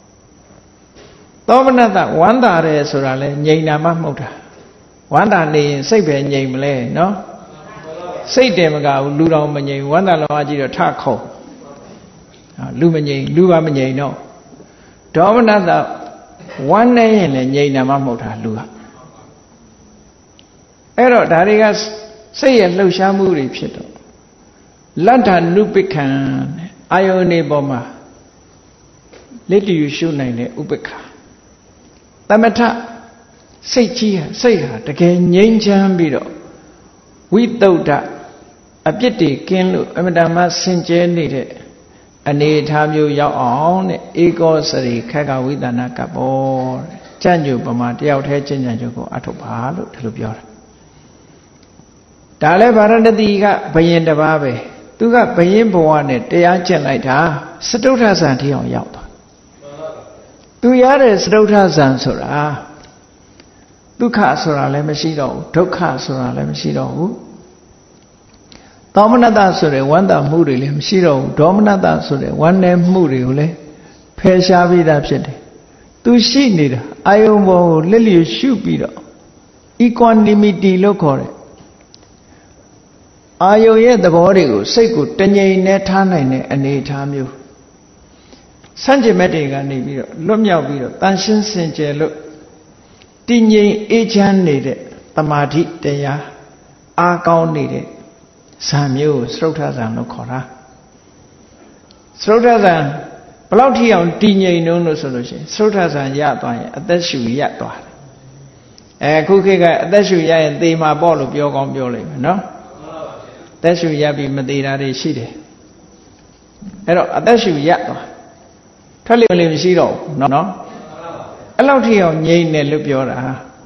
သောမနတဝန္တာတယ်ဆိုတာလဲငြိမ်တာမှမဟုတ်တာဝန္တာနေရင်စိတ်ပဲငြိမ်မလဲနော်စိတ်တယ်မကဘူးလူတော်မငြိမ်ဝန္တာလောကကြီးတော့ထခုံလူမငြိမ်လူပါမငြိမ်တော့ဒေါမနတဝမ်းနေရင်လည်းငြိမ်တာမှမဟုတ်တာလူကအဲ့တော့ဒါတွေကစိတ်ရဲ့လှုပ်ရှားမှုတွေဖြစ်တော့လတ္ထနုပိခံအာယုန်နေပေါ်မှာလက်တည်ရှုနိုင်တဲ့ဥပ္ပခါသမထစိတ်ကြီးဟာစိတ်ဟာတကယ်ငြိမ်းချမ်းပြီးတော့ဝိတုဒ္ဓအပြစ်တွေကင်းလို့အမတမစင်ကြဲနေတဲ့အနေအထားမျိုးရောက်အောင်တဲ့ဧကောစရိခက္ခဝိသနာကဘောတဲ့ကြံ့ကြုံပမာတယောက်တည်းကျင့်ကြံကြုံကိုအထုတ်ပါလို့ဒီလိုပြောတာဒါလည်းဗာရဏသီကဘယင်တစ်ပါးပဲသူကဘယင်ဘဝနဲ့တရားကျင့်လိုက်တာစတုထဇံထိအောင်ရောက်သွားသူရတဲ့စတုထဇံဆိုတာဒုက္ခဆိုတာလည်းမရှိတော့ဘူးဒုက္ခဆိုတာလည်းမရှိတော့ဘူးသောမနတဆိုတဲ့ဝန္တာမှုတွေလည်းမရှိတော့ဘူးဒေါမနတဆိုတဲ့ဝမ်းနယ်မှုတွေကိုလည်းဖယ်ရှားပြီးသားဖြစ်တယ်သူရှိနေတာအာယုံဘောကိုလက်လျူရှုပြီးတော့ equanimity လို့ခေါ်တယ်အာယုံရဲ့သဘောတွေကိုစိတ်ကိုတငြိမ်နဲ့ထားနိုင်တဲ့အနေအထားမျိုးစัจ jin မဲ့တွေကနေပြီးတော့လွတ်မြောက်ပြီးတော့တန်ရှင်းစင်ကြယ်လို့တည်ငြိမ်အေးချမ်းနေတဲ့တမာတိတရားအားကောင်းနေတဲ့ဇာမျိုးကိုစရုထဇံလို့ခေါ်တာစရုထဇံဘယ်လောက်ထိအောင်တည်ငြိမ်နှုံးလို့ဆိုလို့ရှိရင်စရုထဇံရသွားရင်အသက်ရှူရသွားတယ်အဲခုခေတ်ကအသက်ရှူရရင်သေမှာပေါ့လို့ပြောကောင်းပြောလိမ့်မယ်နော်အသက်ရှူရပြီးမသေးတာတွေရှိတယ်အဲ့တော့အသက်ရှူရသွားထွက်လိမ့်မလိမ့်မရှိတော့ဘူးနော်အဲ့လောက်ထိအောင်ငြိမ်တယ်လို့ပြောတာ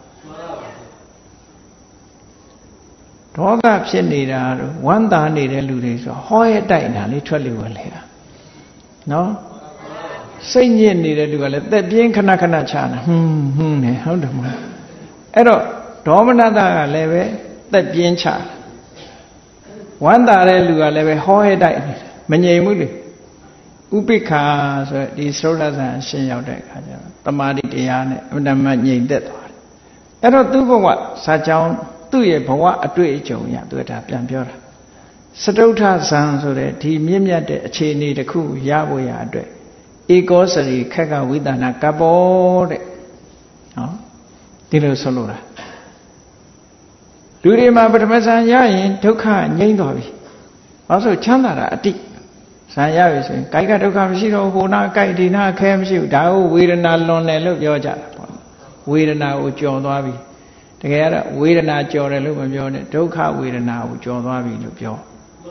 ဒေါသဖြစ်နေတာတို့ဝမ်းသာနေတဲ့လူတွေဆိုဟောရဲတိုက်တာလေးထွက်လိမ့်ဝင်လေနော်စိတ်ညစ်နေတဲ့လူကလည်းသက်ပြင်းခဏခဏချာတာဟွန်းဟွန်းနေဟုတ်တယ်မဟုတ်အဲ့တော့ဒေါမနတကလည်းပဲသက်ပြင်းချဝမ်းသာတဲ့လူကလည်းပဲဟောရဲတိုက်နေမငြိမ်ဘူးလေဥပိ္ပခာဆိုဒီစရုဒ္ဓဇံအရှင်းရောက်တဲ့အခါကျတော့တမာတိတရားနဲ့အမှန်တမ်းငြိမ်သက်သွားတယ်အဲ့တော့သူ့ဘဝစာကြောင်းသူ့ရဲ့ဘဝအတွေ့အကြုံရသူကဒါပြန်ပြောတာစတုထဇံဆိုတဲ့ဒီမြင့်မြတ်တဲ့အခြေအနေတစ်ခုရဖို့ရအတွက်ဧကောစရိခက်ကဝိသနာကပ္ပောတဲ့နော်ဒီလိုဆိုလို့လားလူတွေမှာပထမဇံရရင်ဒုက္ခငြိမ်းသွားပြီဘာလို့ဆိုချမ်းသာတာအတိဇံရပြီဆိုရင်ကာယကဒုက္ခမရှိတော့ဟိုနာကြိုက်ဒီနာခဲမရှိဘူးဒါကိုဝေဒနာလွန်တယ်လို့ပြောကြတာပေါ့ဝေဒနာကိုကြော်သွားပြီတကယ်ကတော့ဝေဒနာကြော်တယ်လို့မပြောနဲ့ဒုက္ခဝေဒနာကိုကြော်သွားပြီလို့ပြော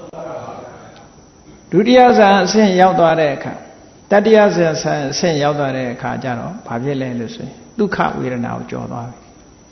ဒုတိယဇာအဆင့်ရောက်သွားတဲ့အခါတတိယဇာအဆင့်ရောက်သွားတဲ့အခါကျတော့ဘာဖြစ်လဲလို့ဆိုရင်ဒုက္ခဝေဒနာကိုကြော်သွားပြီ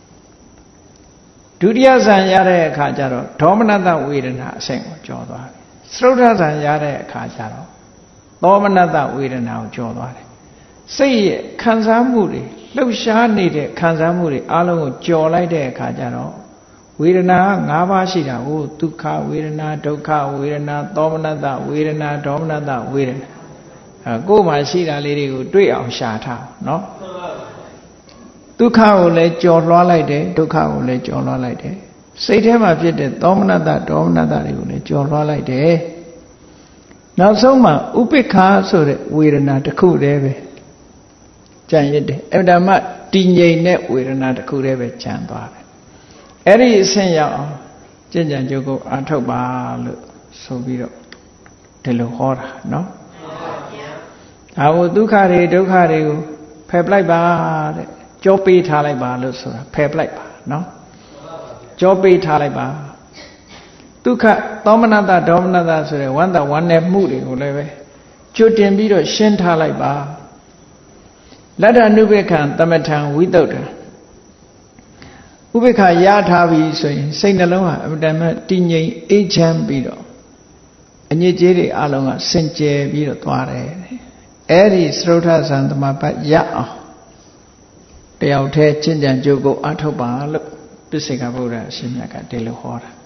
ဒုတိယဇာရတဲ့အခါကျတော့ဒေါမနတဝေဒနာအဆင့်ကိုကြော်သွားပြီစတုထဇာရတဲ့အခါကျတော့သောမနတဝေဒနာကိုကြော်သွားတယ်စိတ်ရဲ့ခံစားမှုတွေလှုပ်ရှားနေတဲ့ခံစားမှုတွေအလုံးကိုကြော်လိုက်တဲ့အခါကျတော့ဝေဒနာ၅ပါးရှိတာကိုဒုက္ခဝေဒနာဒုက္ခဝေဒနာသောမနတဝေဒနာဒေါမနတဝေဒနာအဲကိုယ်မှာရှိတာလေးတွေကိုတွေ့အောင်ရှာထားနော်ဒုက္ခကိုလည်းကြော်လွှားလိုက်တယ်ဒုက္ခကိုလည်းကြော်လွှားလိုက်တယ်စိတ်ထဲမှာဖြစ်တဲ့သောမနတဒေါမနတတွေကိုလည်းကြော်လွှားလိုက်တယ်နောက်ဆုံးမှာဥပိ္ပခာဆိုတဲ့ဝေဒနာတစ်ခုတည်းပဲကြံရစ်တယ်အဲ့ဒါမှတည်ငြိမ်တဲ့ဝေဒနာတစ်ခုတည်းပဲကြံသွားတယ်အဲ့ဒီအဆင့်ရောက်အောင်ကျင့်ကြံကြိုးကိုအားထုတ်ပါလို့ဆိုပြီးတော့ဒီလိုဟောတာနော်ဒါကိုဒုက္ခတွေဒုက္ခတွေကိုဖယ်ပလိုက်ပါတဲ့ကြောပေးထားလိုက်ပါလို့ဆိုတာဖယ်ပလိုက်ပါနော်ကြောပေးထားလိုက်ပါဒုက္ခသောမနတဒေါမနတဆိုတဲ့ဝန္တဝန္နဲ့မှုတွေကိုလည်းပဲကြွတင်ပြီးတော့ရှင်းထားလိုက်ပါလတ္တနုပေက္ခသမထံဝိတုဒ္ဓံဥပေက္ခရထားပြီဆိုရင်စိတ်နှလုံးဟာအမှန်တမ်းတည်ငြိမ်အေးချမ်းပြီးတော့အညစ်အကြေးတွေအလုံးကစင်ကြယ်ပြီးတော့သွားတယ်အဲ့ဒီစရုထဇံသမပတ်ရအောင်တယောက်တည်းကျင့်ကြံကြိုးကိုအထောက်ပါလို့ပစ္စေကဗုဒ္ဓအရှင်မြတ်ကဒီလိုဟောတာ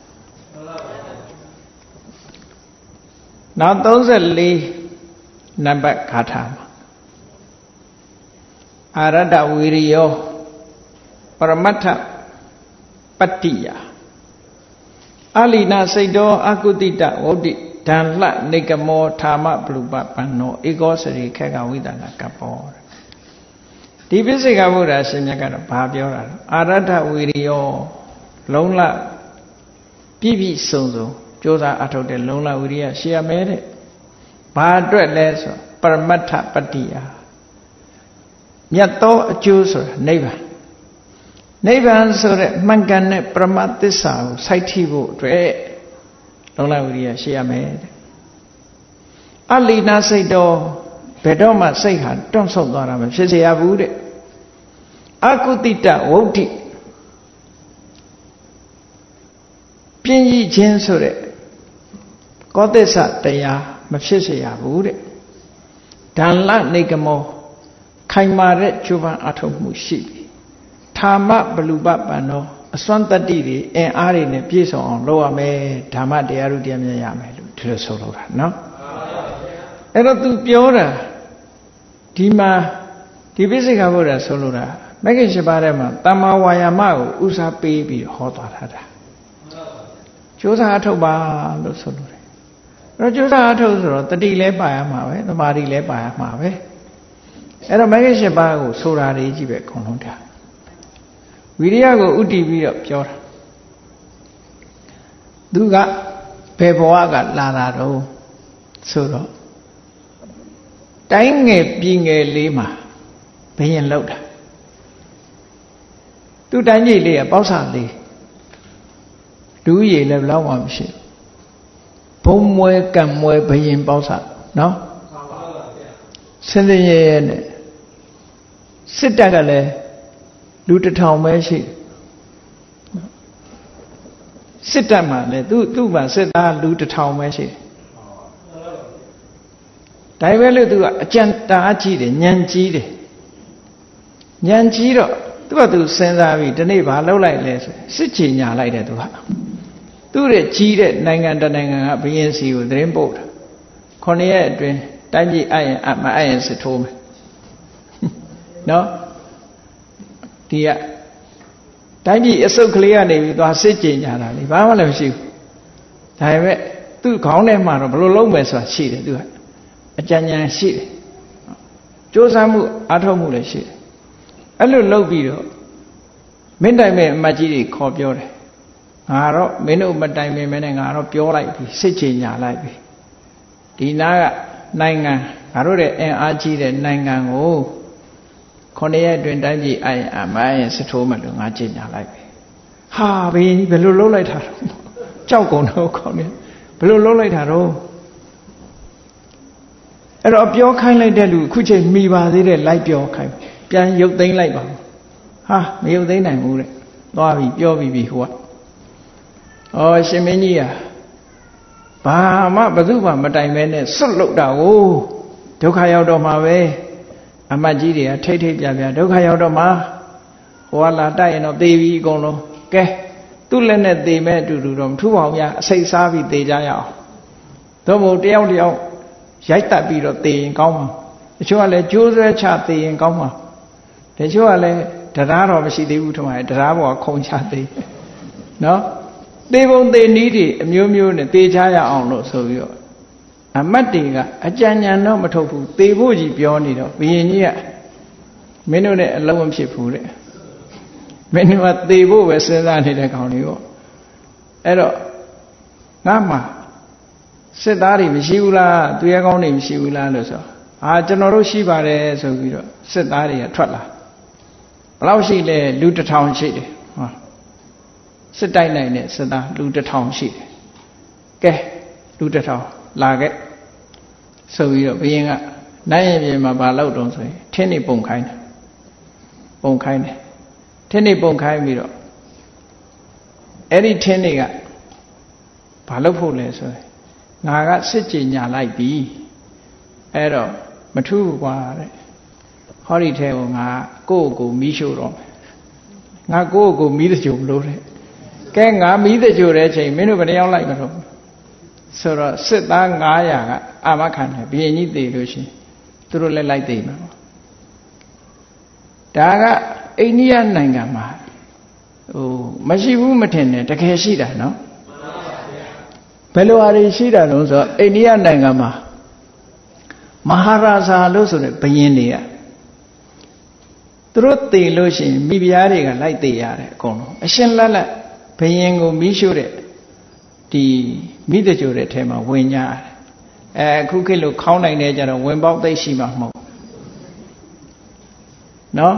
နောက်သုံးဆယ်လေးနံပါတ်ဂါထာမှာအာရတဝီရိယောပရမတ္ထပတ္တိယအလီနာစိတ်တော်အကုတိတဝုဒ္ဓိဒံလှနေကမောဌာမပလူပပန္နောဧကောစရိခက်ကဝိသနာကပ္ပောဒီပစ္စေကဗုဒ္ဓအရှင်မြတ်ကတော့ဘာပြောတာလဲအာရတဝီရိယောလုံးလပြည့်ပြည့်စုံစုံကြိုးစားအထောက်တဲ့လုံးလဝိရိယရှိရမယ်တဲ့ဘာအတွက်လဲဆိုပရမတ္ထပတ္တိယမြတ်သောအကျိုးဆိုတာနိဗ္ဗာန်နိဗ္ဗာန်ဆိုတဲ့မှန်ကန်တဲ့ပရမတ်သစ္စာကိုစိုက်ထိဖို့အတွက်လုံးလဝိရိယရှိရမယ်တဲ့အလီနာစိတ်တော်ဘယ်တော့မှစိတ်ဟာတွန့်ဆုတ်သွားတာမဖြစ်စေရဘူးတဲ့အကုတိတဝုဒ္ဓိပြင်းကြီးခြင်းဆိုတဲ့ကောသစ္စတရားမဖြစ်စေရဘူးတဲ့ဒံလနေကမောခိုင်မာတဲ့ကျိုးပန်းအထောက်မှုရှိပြီဌာမဘလူပပန္နောအစွမ်းတတ္တိတွေအင်အားတွေနဲ့ပြည့်စုံအောင်လုပ်ရမယ်ဓမ္မတရားတို့တရားမြတ်ရမယ်လို့ဒီလိုဆိုလိုတာနော်အဲ့တော့ तू ပြောတာဒီမှာဒီပစ္စေကဗုဒ္ဓဆိုလိုတာမဂ္ဂင်၈ပါးထဲမှာတမ္မာဝါယာမကိုဥစားပေးပြီးဟောသွားတာဒါကြိုးစားအထုတ်ပါလို့ဆိုလိုတယ်အဲ့တော့ကြိုးစားအထုတ်ဆိုတော့တတိလည်းပါရမှာပဲသမာဓိလည်းပါရမှာပဲအဲ့တော့မဂ္ဂင်၈ပါးကိုဆိုတာတွေကြီးပဲအကုန်လုံးတာဝိရိယကိုဥတည်ပြီးတော့ပြောတာသူကဘယ်ဘဝကလာတာတော့ဆိုတော့တိုင်းငယ်ပြည်ငယ်လေးမှာဘယင်လောက်တာသူတိုင်းကြီးလေးကပေါက်စာလေးလူရည်လည်းလောက်မှမရှိဘုံမွဲကံမွဲဘယင်ပေါက်စာနော်စင်စင်ရဲရဲနဲ့စစ်တပ်ကလည်းလူတစ်ထောင်ပဲရှိစစ်တပ်မှာလည်းသူ့သူ့မှာစစ်သားလူတစ်ထောင်ပဲရှိဒါပဲလို့သူကအကြံတားကြည့်တယ်ဉာဏ်ကြီးတယ်ဉာဏ်ကြီးတော့သူကသူစဉ်းစားပြီးဒီနေ့ဘာလုပ်လိုက်လဲဆိုစစ်ချေညာလိုက်တယ်သူကသူ့ရဲ့ကြီးတဲ့နိုင်ငံတနိုင်ငံကဘုရင်စီကိုသတင်းပို့တာခုနှစ်ရက်အတွင်းတိုင်းပြည်အရင်အမအရင်စစ်ထိုးမယ်နော်ဒီကတိုင်းပြည်အစုပ်ကလေးကနေပြီးသွားစစ်ကြင်ညာတာလေဘာမှလည်းမရှိဘူးဒါပေမဲ့သူ့ခေါင်းထဲမှာတော့ဘယ်လိုလုပ်မယ်ဆိုတာရှိတယ်သူကအကြံဉာဏ်ရှိတယ်ကြိုးစားမှုအားထုတ်မှုလည်းရှိတယ်အဲ့လိုလုပ်ပြီးတော့မင်းတိုင်မဲ့အမတ်ကြီးတွေခေါ်ပြောတယ်ငါတော့မင်းတို့မတိုင်ပင်မဲနဲ့ငါတော့ပြောလိုက်ပြီစစ်ချေညာလိုက်ပြီဒီနားကနိုင်ငံငါတို့ရဲ့အင်အားကြီးတဲ့နိုင်ငံကိုခုနှစ်ရက်အတွင်းတိုင်းပြည်အိုင်အမိုင်းစထိုးမလို့ငါချေညာလိုက်ပြီဟာဘယ်ဘယ်လိုလုပ်လိုက်တာတော့ကြောက်ကုန်တော့ခေါင်းနေဘယ်လိုလုပ်လိုက်တာတော့အဲ့တော့ပြောခိုင်းလိုက်တဲ့လူအခုချိန်မိပါသေးတယ်လိုက်ပြောခိုင်းပြန်ရုပ်သိမ်းလိုက်ပါဟာမရုပ်သိမ်းနိုင်ဘူးတဲ့သွားပြီပြောပြီးပြီဟိုကဩရှင်မင်းကြီးอ่ะဘာမှဘယ်သူမှမတိုင်မဲနဲ့စွတ်လုတာကိုဒုက္ခရောက်တော့မှာပဲအမတ်ကြီးတွေကထိတ်ထိတ်ပြပြဒုက္ခရောက်တော့မှာဟိုကလာတိုက်ရင်တော့သေပြီအကုန်လုံးကဲသူ့လက်နဲ့သေမဲ့အတူတူတော့မထူပါဘူးဗျာအစိတ်စားပြီးသေကြရအောင်သို့မဟုတ်တယောက်တယောက်ရိုက်တက်ပြီးတော့သေရင်ကောင်းမှာတချို့ကလည်းကြိုးဆွဲချသေရင်ကောင်းမှာတချို့ကလည်းတရားတော်မရှိသေးဘူးထမတယ်တရားပေါ်ခုံချသေးနော်သေပုံသေနည်းတွေအမျိုးမျိုးနဲ့သေချရအောင်လို့ဆိုပြီးတော့အမတ်တွေကအကြံဉာဏ်တော့မထုတ်ဘူးသေဖို့ကြီးပြောနေတော့ဘုရင်ကြီးကမင်းတို့နဲ့အလုံးမဖြစ်ဘူးတဲ့မင်းတို့ကသေဖို့ပဲစဉ်းစားနေတဲ့ကောင်တွေပေါ့အဲ့တော့ငါမှစစ်သားတွေမရှိဘူးလားသူရဲကောင်းတွေမရှိဘူးလားလို့ဆိုဟာကျွန်တော်တို့ရှိပါတယ်ဆိုပြီးတော့စစ်သားတွေကထွက်လာဘယ်လောက်ရှိလဲလူတစ်ထောင်ရှိတယ်ဟောစစ်တိုက်နိုင်တဲ့စစ်သားလူတစ်ထောင်ရှိတယ်ကဲလူတစ်ထောင်လာခဲ့ဆိုပြီးတော့ဘုရင်ကနိုင်ရင်ပြင်မှာဘာလုပ်တုံးဆိုရင်ထင်းနေပုံခိုင်းတယ်ပုံခိုင်းတယ်ထင်းနေပုံခိုင်းပြီးတော့အဲ့ဒီထင်းတွေကဘာလုပ်ဖို့လဲဆိုရင်ငါကစစ်ကြည်ညာလိုက်ပြီအဲ့တော့မထူးကွာတဲ့ဟောဒီထဲကိုငါကိုယ့်ကိုမီးရှို့တော့ငါကိုယ့်ကိုမီးတကြိုမလို့တဲ့ကဲငါမီးတကြိုတဲ့ချိန်မင်းတို့ဘယ်နှယောက်လိုက်မလို့ဆိုတော့စစ်သားန၅ရာကအာမခံတယ်ဘုရင်ကြီးသေလို့ရှိရင်သူတို့လည်းလိုက်သေမှာပေါ့ဒါကအိန္ဒိယနိုင်ငံမှာဟိုမရှိဘူးမထင်နဲ့တကယ်ရှိတာနော်ဘယ်လိုအရေးရှိတာလို့ဆိုတော့အိန္ဒိယနိုင်ငံမှာမဟာရာဇာလို့ဆိုတဲ့ဘုရင်တွေကသူတို့သေလို့ရှိရင်မိဖုရားတွေကလိုက်သေရတယ်အကုန်လုံးအရှင်လက်လက်ဘုရင်ကိုမိရှို့တဲ့ဒီမိတကြိုတဲ့ထဲမှာဝင်ကြရတယ်အဲအခုခေတ်လို့ခေါင်းနိုင်နေကြတော့ဝင်ပေါက်သိရှိမှာမဟုတ်နော်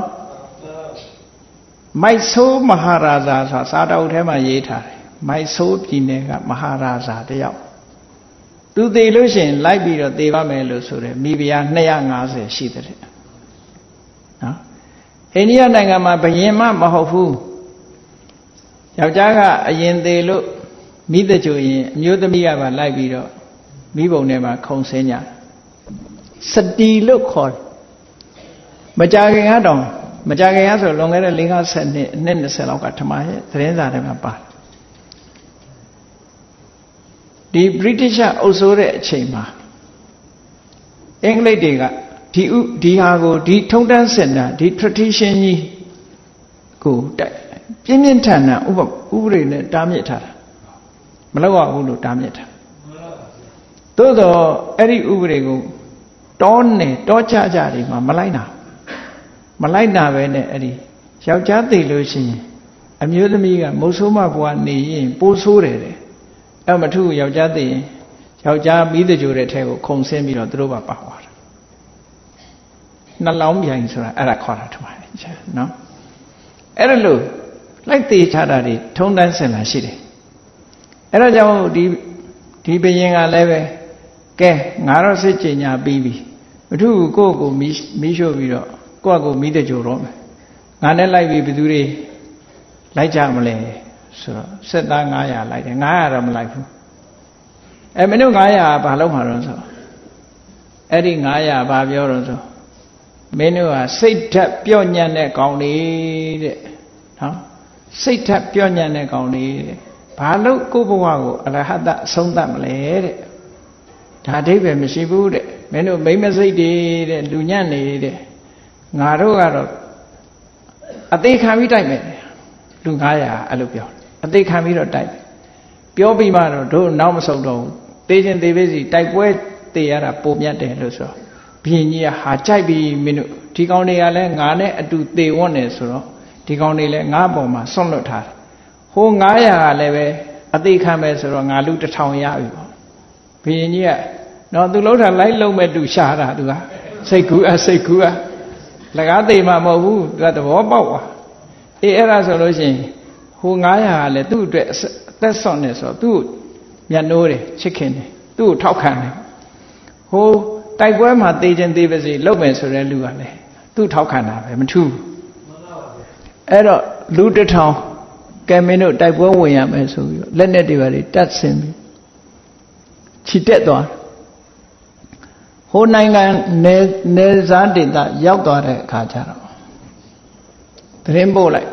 မိုက်ဆိုးမဟာရာဇာဆိုတာစာတောက်ထဲမှာရေးထားတယ်မိုက်ဆိုးပြည်နယ်ကမဟာရာဇာတယောက်သူသေလို့ရှိရင်လိုက်ပြီးတော့သေပါမယ်လို့ဆိုတယ်မိဖုရား၂၅၀ရှိတယ်နော်အိန္ဒိယနိုင်ငံမှာဘုရင်မှမဟုတ်ဘူးယောက်ျားကအရင်သေလို့မိတကြိုရင်အမျိုးသမီးကပါလိုက်ပြီးတော့မိဘုံထဲမှာခုံဆင်းကြစတီလို့ခေါ်တယ်မကြခင်ကတော့မကြခင်ကဆိုလွန်ခဲ့တဲ့၄၅ဆယ်နှစ်အနှစ်၂၀လောက်ကထမရဲ့သတင်းစာထဲမှာပါတယ်ဒီ British အုပ်စိုးတဲ့အချိန်မှာအင်္ဂလိပ်တွေကဒီဥဒီဟာကိုဒီထုံတန်းစင်တာဒီ tradition ကြီးကိုတိုက်ပြင်းပြင်းထန်ထန်ဥပဥပဒေနဲ့တားမြစ်ထားတာမလောက်ရဘူးလို့တားမြစ်ထားသို့တော့အဲ့ဒီဥပဒေကိုတောနယ်တောချကြတွေမှာမလိုက်နာမလိုက်နာပဲနဲ့အဲ့ဒီယောက်ျားသိလို့ရှိရင်အမျိုးသမီးကမုတ်ဆိုးမဘွားနေရင်ပိုးဆိုးတယ်တဲ့အဲ့မထူးယောက်ျားသိရင်ယောက်ျားပြီးတကြိုတဲ့ထဲကိုခုံဆင်းပြီးတော့သူတို့ပါပါသွားတာနှလောင်းပြိုင်ဆိုတာအဲ့ဒါခေါ်တာထမတယ်နော်အဲ့ဒါလို့လိုက်သေးချတာတွေထုံတန်းစင်လာရှိတယ်အဲ့ဒါကြောင့်ဒီဒီဘယင်ကလည်းပဲကဲငါတော့စစ်ကြင်ညာပြီးပြီမထူးကိုယ့်ကိုမီးမီးရှို့ပြီးတော့ကိုယ့်ကိုမီးတကြိုတော့မယ်ငါနဲ့လိုက်ပြီးဘယ်သူတွေလိုက်ကြမလဲဆိုတော့စစ်သား၅ရာလိုက်တယ်၅ရာတော့မလိုက်ဘူးအဲမင်းတို့၅ရာဘာလုပ်မှာတော့ဆိုအဲ့ဒီ၅ရာဘာပြောတော့ဆိုမင်းတို့ကစိတ်ဓာတ်ပြော့ညံ့တဲ့ကောင်တွေတဲ့နော်စိတ်ဓာတ်ပြော့ညံ့တဲ့ကောင်တွေတဲ့ဘာလို့ကိုယ့်ဘဝကိုအရဟတအဆုံးသတ်မလဲတဲ့ဒါအဓိပ္ပာယ်မရှိဘူးတဲ့မင်းတို့မိမစိတ်တွေတဲ့လူညံ့နေတဲ့ငါတို့ကတော့အသေးခံပြီးတိုက်မယ်လူငါးရာအဲ့လိုပြောအသိခံပြီးတော့တိုက်ပြောပြီးမှတော့တို့နောက်မဆုံးတော့ဘူးသေခြင်းသေပဲစီတိုက်ပွဲသေရတာပုံမြတ်တယ်လို့ဆိုဘုရင်ကြီးကဟာကြိုက်ပြီးမင်းတို့ဒီကောင်တွေကလည်းငါနဲ့အတူသေဝတ်နေဆိုတော့ဒီကောင်တွေလည်းငါ့ပေါ်မှာဆွန့်လွတ်ထားတယ်ဟိုငါးရာကလည်းပဲအသိခံပဲဆိုတော့ငါလူတစ်ထောင်ရပြီပေါ့ဘုရင်ကြီးကနော်သူလှုပ်တာလိုက်လုံးမဲ့သူရှာတာသူကစိတ်ကူးအစိတ်ကူးအလကားသိမှမဟုတ်ဘူးသူကသဘောပေါက်သွားအေးအဲ့ဒါဆိုလို့ရှိရင်ဟိုငါးရာကလည်းသူ့အတွက်အသက်ဆွန့်နေဆိုတော့သူ့မျက်နှိုးတယ်ချစ်ခင်တယ်သူ့ကိုထောက်ခံတယ်ဟိုတိုက်ပွဲမှာသေခြင်းသေပါစေလှုပ်မယ်ဆိုတဲ့လူကလည်းသူ့ထောက်ခံတာပဲမထူးအဲ့တော့လူတစ်ထောင်ကဲမင်းတို့တိုက်ပွဲဝင်ရမယ်ဆိုပြီးလက်နဲ့တွေပါတွေတတ်ဆင်ပြီးခြိတက်သွားဟိုနိုင်ငံနယ်နယ်စားဒေသရောက်သွားတဲ့အခါကျတော့သတင်းပို့လိုက်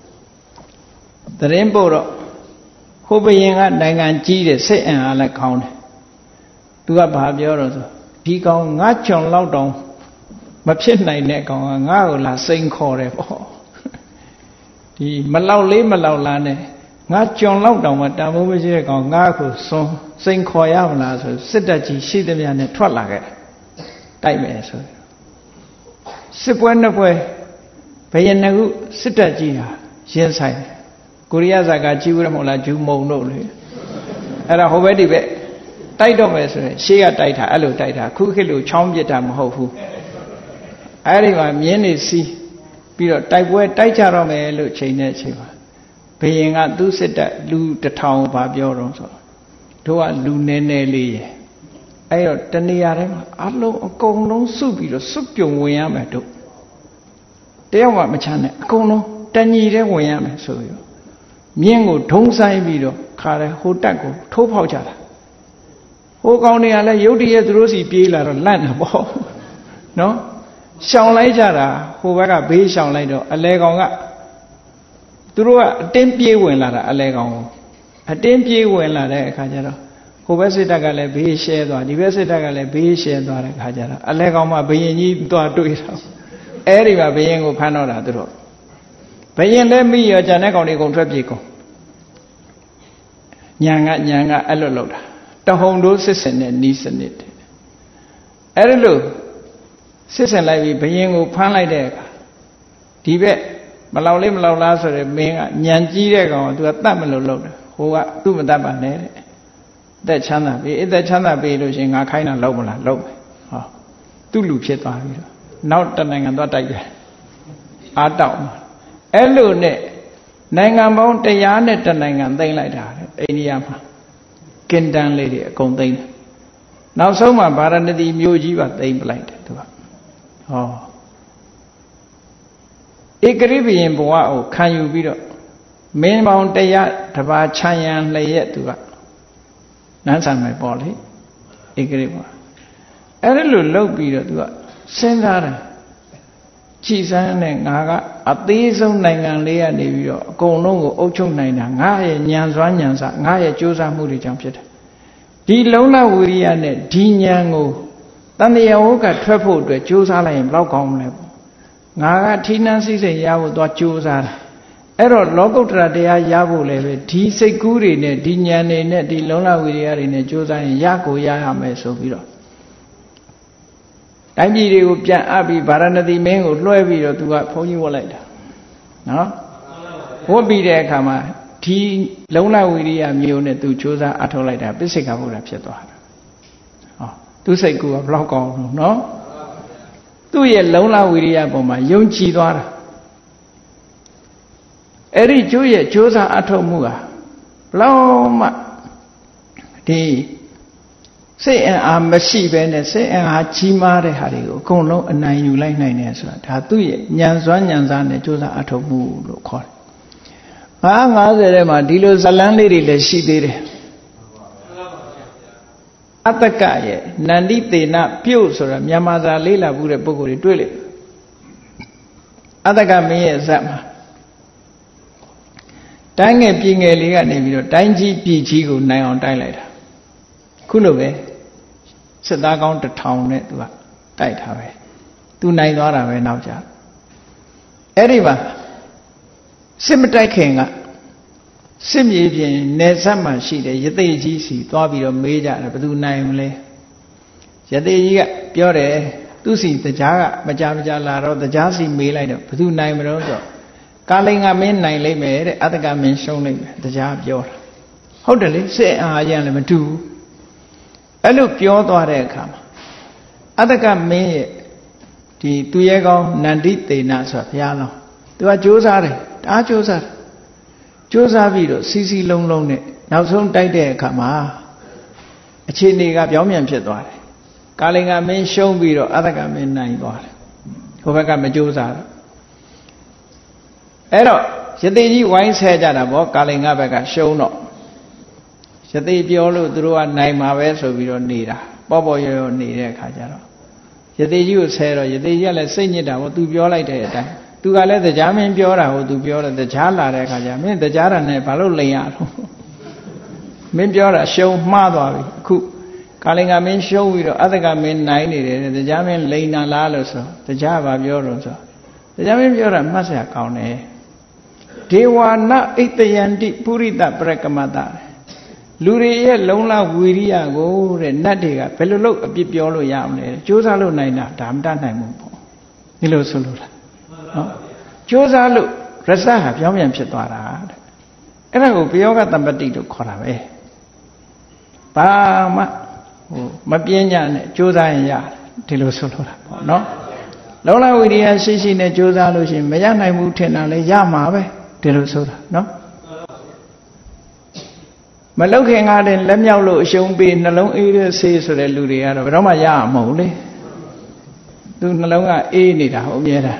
သတင်းပို့တော့ဟိုဘယင်ကနိုင်ငံကြီးတယ်စိတ်အင်အားလည်းကောင်းတယ်သူကဘာပြောတော့ဆိုဒီကောင်ငါချွန်လောက်တောင်မဖြစ်နိုင်တဲ့ကောင်ကငါ့ကိုလာစိန်ခေါ်တယ်ပေါ့ဒီမလောက်လေးမလောက်လားနဲ့ငါကြုံလောက်တောင်မှတန်ဖိုးမရှိတဲ့ကောင်ငါ့ကိုစွန်စိန်ခေါ်ရမလားဆိုစစ်တပ်ကြီးရှိသမျှနဲ့ထွက်လာခဲ့တိုက်မယ်ဆိုစစ်ပွဲနှစ်ပွဲဘယင်ကစစ်တပ်ကြီးဟာရင်ဆိုင်ကိုရီးယားဇာကကြီးဘူးရမဟုတ်လားဂျူမုံတို့လေအဲ့ဒါဟိုဘက်ဒီဘက်တိုက်တော့မယ်ဆိုရင်ရှေ့ကတိုက်တာအဲ့လိုတိုက်တာခုခေတ်လိုချောင်းပြစ်တာမဟုတ်ဘူးအဲ့ဒီမှာမြင်းနေစီးပြီးတော့တိုက်ပွဲတိုက်ကြတော့မယ်လို့ချိန်တဲ့ချိန်မှာဘယင်ကသူ့စစ်တပ်လူတစ်ထောင်ဘာပြောတော့ဆိုတို့ကလူနည်းနည်းလေးရယ်အဲ့တော့တနေရာတိုင်းမှာအလုံးအကုန်လုံးစုပြီးတော့စုပြုံဝင်ရမယ်တို့တယောက်မှမချမ်းနဲ့အကုန်လုံးတညီတဲ့ဝင်ရမယ်ဆိုပြီးမြင်းကိုဒုံဆိုင်ပြီးတော့ခါတယ်ဟိုတက်ကိုထိုးဖောက်ကြတာဟိုကောင်တွေကလည်းရုတ်တရက်သူတို့စီပြေးလာတော့လန့်တာပေါ့နော်ရှောင်လိုက်ကြတာဟိုဘက်ကဘေးရှောင်လိုက်တော့အလဲကောင်ကသူတို့ကအတင်းပြေးဝင်လာတာအလဲကောင်ကိုအတင်းပြေးဝင်လာတဲ့အခါကျတော့ဟိုဘက်စစ်တပ်ကလည်းဘေးရှဲသွားဒီဘက်စစ်တပ်ကလည်းဘေးရှဲသွားတဲ့အခါကျတော့အလဲကောင်မှဘယင်ကြီးသွားတွေ့တော့အဲ့ဒီမှာဘယင်ကိုဖမ်းတော့တာသူတို့ဘယင်လည်းမိရောဂျန်တဲ့ကောင်တွေကုန်ထွက်ပြေကုန်ညံကညံကအဲ့လိုလုပ်တာတဟုန်တို့စစ်စင်နဲ့နီးစနစ်အဲ့ဒီလိုစစ်စင်လိုက်ပြီးဘယင်ကိုဖမ်းလိုက်တဲ့အခါဒီဘက်မလောက်လေးမလောက်လားဆိုတဲ့မင်းကညံကြီးတဲ့ကောင်ကသူကတတ်မလို့လုပ်တယ်ဟိုကသူ့မတတ်ပါနဲ့တဲ့အသက်ချမ်းသာပြီအသက်ချမ်းသာပြီလို့ရှိရင်ငါခိုင်းတာလုပ်မလားလုပ်မယ်ဟောသူ့လူဖြစ်သွားပြီတော့နောက်တနိုင်ငံသွားတိုက်တယ်အားတောက်အဲ့လိုနဲ့နိုင်ငံပေါင်းတရားနဲ့တနိုင်ငံသိမ်းလိုက်တာအိန္ဒိယမှာကင်တန်လေးတွေအကုန်သိမ်းတယ်နောက်ဆုံးမှာဗာရာဏသီမြို့ကြီးပါသိမ်းပလိုက်တယ်သူကဟောဧကရိဘယင်ဘဝကိုခံယူပြီးတော့မင်းပေါင်းတရားတပါးချမ်းရန်လျက်သူကနန်းဆန်မယ်ပေါ့လေဧကရိဘဝအဲ့ဒါလိုလုပ်ပြီးတော့သူကစဉ်းစားတယ်ကြည်စမ်းနဲ့ငါကအသေးဆုံးနိုင်ငံလေးကနေပြီးတော့အကုန်လုံးကိုအုပ်ချုပ်နိုင်တာငါရဲ့ဉာဏ်စွမ်းဉာဏ်စငါရဲ့ကြိုးစားမှုတွေကြောင့်ဖြစ်တယ်ဒီလုံလဝိရိယနဲ့ဒီဉာဏ်ကိုတန်တရားဝကထွက်ဖို့အတွက်ကြိုးစားလိုက်ရင်ဘယ်လောက်ကောင်းမလဲပေါ့ငါကထိနှံစိတ်စိတ်ရဖို့သွားကြိုးစားတာအဲ့တော့လောကုတ္တရာတရားရဖို့လည်းပဲဒီစိတ်ကူးတွေနဲ့ဒီဉာဏ်တွေနဲ့ဒီလုံလဝိရိယတွေနဲ့ကြိုးစားရင်ရကိုရရမယ်ဆိုပြီးတော့တိုင်းပြည်တွေကိုပြန်အပ်ပြီးဗာရာဏသီမင်းကိုလွှဲပြီးတော့သူကဘုန်းကြီးဝတ်လိုက်တာနော်ဝတ်ပြီးတဲ့အခါမှာဒီလုံလဝိရိယမျိုးနဲ့သူကြိုးစားအထောက်လိုက်တာပစ္စေကဗုဒ္ဓဖြစ်သွားတာဟောသူစိတ်ကူကဘလောက်ကောင်းလို့နော်သူ့ရဲ့လုံလဝိရိယပုံမှာယုံကြည်သွားတာအဲ့ဒီကျိုးရဲ့ကြိုးစားအထောက်မှုဟာဘလောက်မှဒီစိတ်အအားမရှိဘဲနဲ့စိတ်အအားကြီးမားတဲ့ဟာတွေကိုအကုန်လုံးအနိုင်ယူလိုက်နိုင်တယ်ဆိုတာဒါသူ့ရဲ့ဉာဏ်စွမ်းဉာဏ်စားနဲ့ကြိုးစားအထောက်မှုလို့ခေါ်တယ်။ငါးငါးဆယ်ထဲမှာဒီလိုဇလန်းလေးတွေလည်းရှိသေးတယ်။အတ္တကရဲ့နန္ဒီသေနပြုတ်ဆိုတာမြန်မာစာလေးလာဘူးတဲ့ပုဂ္ဂိုလ်တွေတွေ့လေ။အတ္တကမင်းရဲ့ဇတ်မှာတိုင်းငယ်ပြည်ငယ်လေးကနေပြီးတော့တိုင်းကြီးပြည်ကြီးကိုနိုင်အောင်တိုက်လိုက်တာ။ခုလိုပဲစစ်သားကောင်းတစ်ထောင်နဲ့သူကတိုက်ထားပဲသူနိုင်သွားတာပဲနောက်ကြအဲ့ဒီမှာစစ်မတိုက်ခင်ကစစ်မြေပြင်နယ်စပ်မှာရှိတဲ့ယသိကြီးစီသွားပြီးတော့မေးကြတယ်ဘယ်သူနိုင်မလဲယသိကြီးကပြောတယ်သူစီတရားကမကြမကြလာတော့တရားစီမေးလိုက်တော့ဘယ်သူနိုင်မလို့ဆိုကာလိန်ကမင်းနိုင်လိမ့်မယ်တဲ့အတ္တကမင်းရှုံးလိမ့်မယ်တရားပြောတာဟုတ်တယ်လေစစ်အားရလည်းမတူဘူးအဲ့လိုပြောသွားတဲ့အခါမှာအတ္တကမင်းရဲ့ဒီသူရဲကောင်းနန္တိသေနဆိုတာဘုရားလောင်းသူကကြိုးစားတယ်တအားကြိုးစားတယ်ကြိုးစားပြီးတော့စီစီလုံးလုံးနဲ့နောက်ဆုံးတိုက်တဲ့အခါမှာအခြေအနေကပြောင်းပြန်ဖြစ်သွားတယ်ကာလိန်ကမင်းရှုံးပြီးတော့အတ္တကမင်းနိုင်သွားတယ်ဟိုဘက်ကမကြိုးစားတော့အဲ့တော့ယသိကြီးဝိုင်းဆဲကြတာပေါ့ကာလိန်ကဘက်ကရှုံးတော့ယသိပြောလို့သူတို့ကနိုင်မှာပဲဆိုပြီးတော့နေတာပေါ့ပေါ့ရောရောနေတဲ့အခါကျတော့ယသိကြီးကိုဆဲတော့ယသိကြီးကလည်းစိတ်ညစ်တာပေါ့သူပြောလိုက်တဲ့အတိုင်းသူကလည်းတရားမင်းပြောတာကိုသူပြောတယ်တရားလာတဲ့အခါကျမင်းတရားရနဲ့ဘာလို့လိန်ရတော့မင်းပြောတာရှုံမှားသွားပြီအခုကာလိန်ကမင်းရှုံးပြီးတော့အတ္တကမင်းနိုင်နေတယ်တရားမင်းလိန်နာလားလို့ဆိုတရားဘာပြောတော့ဆိုတရားမင်းပြောတာမှတ်စရာကောင်းတယ်ဒေဝနာဣတယန္တိပုရိသပရကမတလူတွေရဲ့လုံလဝီရိယကိုတဲ့နတ်တွေကဘယ်လိုလုပ်အပြစ်ပြောလို့ရမလဲကြိုးစားလို့နိုင်တာဒါမတတ်နိုင်ဘူးပေါ့ဒီလိုဆိုလို့လားနော်ကြိုးစားလို့ရစဟာပြောင်းပြန်ဖြစ်သွားတာတဲ့အဲ့ဒါကိုပယောဂတမ္ပတိလို့ခေါ်တာပဲဘာမှဟိုမပြင်းညနဲ့ကြိုးစားရင်ရတယ်ဒီလိုဆိုလို့လားပေါ့နော်လုံလဝီရိယရှိရှိနဲ့ကြိုးစားလို့ရှိရင်မရနိုင်ဘူးထင်တာလေရမှာပဲဒီလိုဆိုတာနော်မလုတ်ခင်ကားတဲ့လက်မြောက်လို့အရှုံးပေးနှလုံးအေးတဲ့ဆေးဆိုတဲ့လူတွေကတော့ဘယ်တော့မှရမှာမဟုတ်လေသူနှလုံးကအေးနေတာဟုတ်အမြဲတမ်း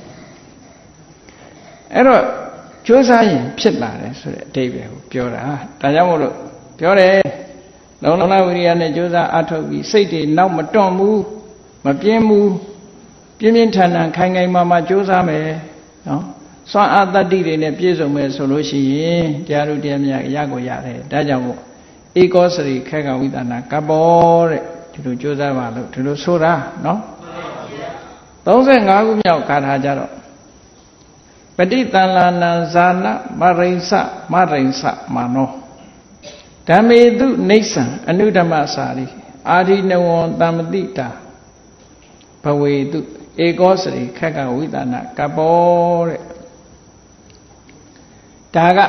အဲ့တော့ကြိုးစားရင်ဖြစ်လာတယ်ဆိုတဲ့အဓိပ္ပာယ်ကိုပြောတာဒါကြောင့်မို့လို့ပြောတယ်လုံလဝိရိယနဲ့ကြိုးစားအထုတ်ပြီးစိတ်တွေနောက်မတွန့်ဘူးမပြင်းဘူးပြင်းပြင်းထန်ထန်ခိုင်ခိုင်မာမာကြိုးစားမယ်နော်စွမ်းအားတတ္တိတွေနဲ့ပြည့်စုံမယ်ဆိုလို့ရှိရင်တရားတို့တရားမြတ်ရကိုရတယ်ဒါကြောင့်မို့ဧကောစရိခေကဝိသနာကပ္ပောတဲ့ဒီလိုကြိုးစားပါလို့ဒီလိုဆိုတာနော်သုံးဆယ်ငါးခုမြောက်ဂါထာကြတော့ပဋိသန္လာနံဇာနမရိဉ္စမရိဉ္စမာနောဓမ္မေတုနေဆံအနုဓမ္မစာရိအာရိနဝံတမ္မတိတာဘဝေတုဧကောစရိခေကဝိသနာကပ္ပောတဲ့ဒါက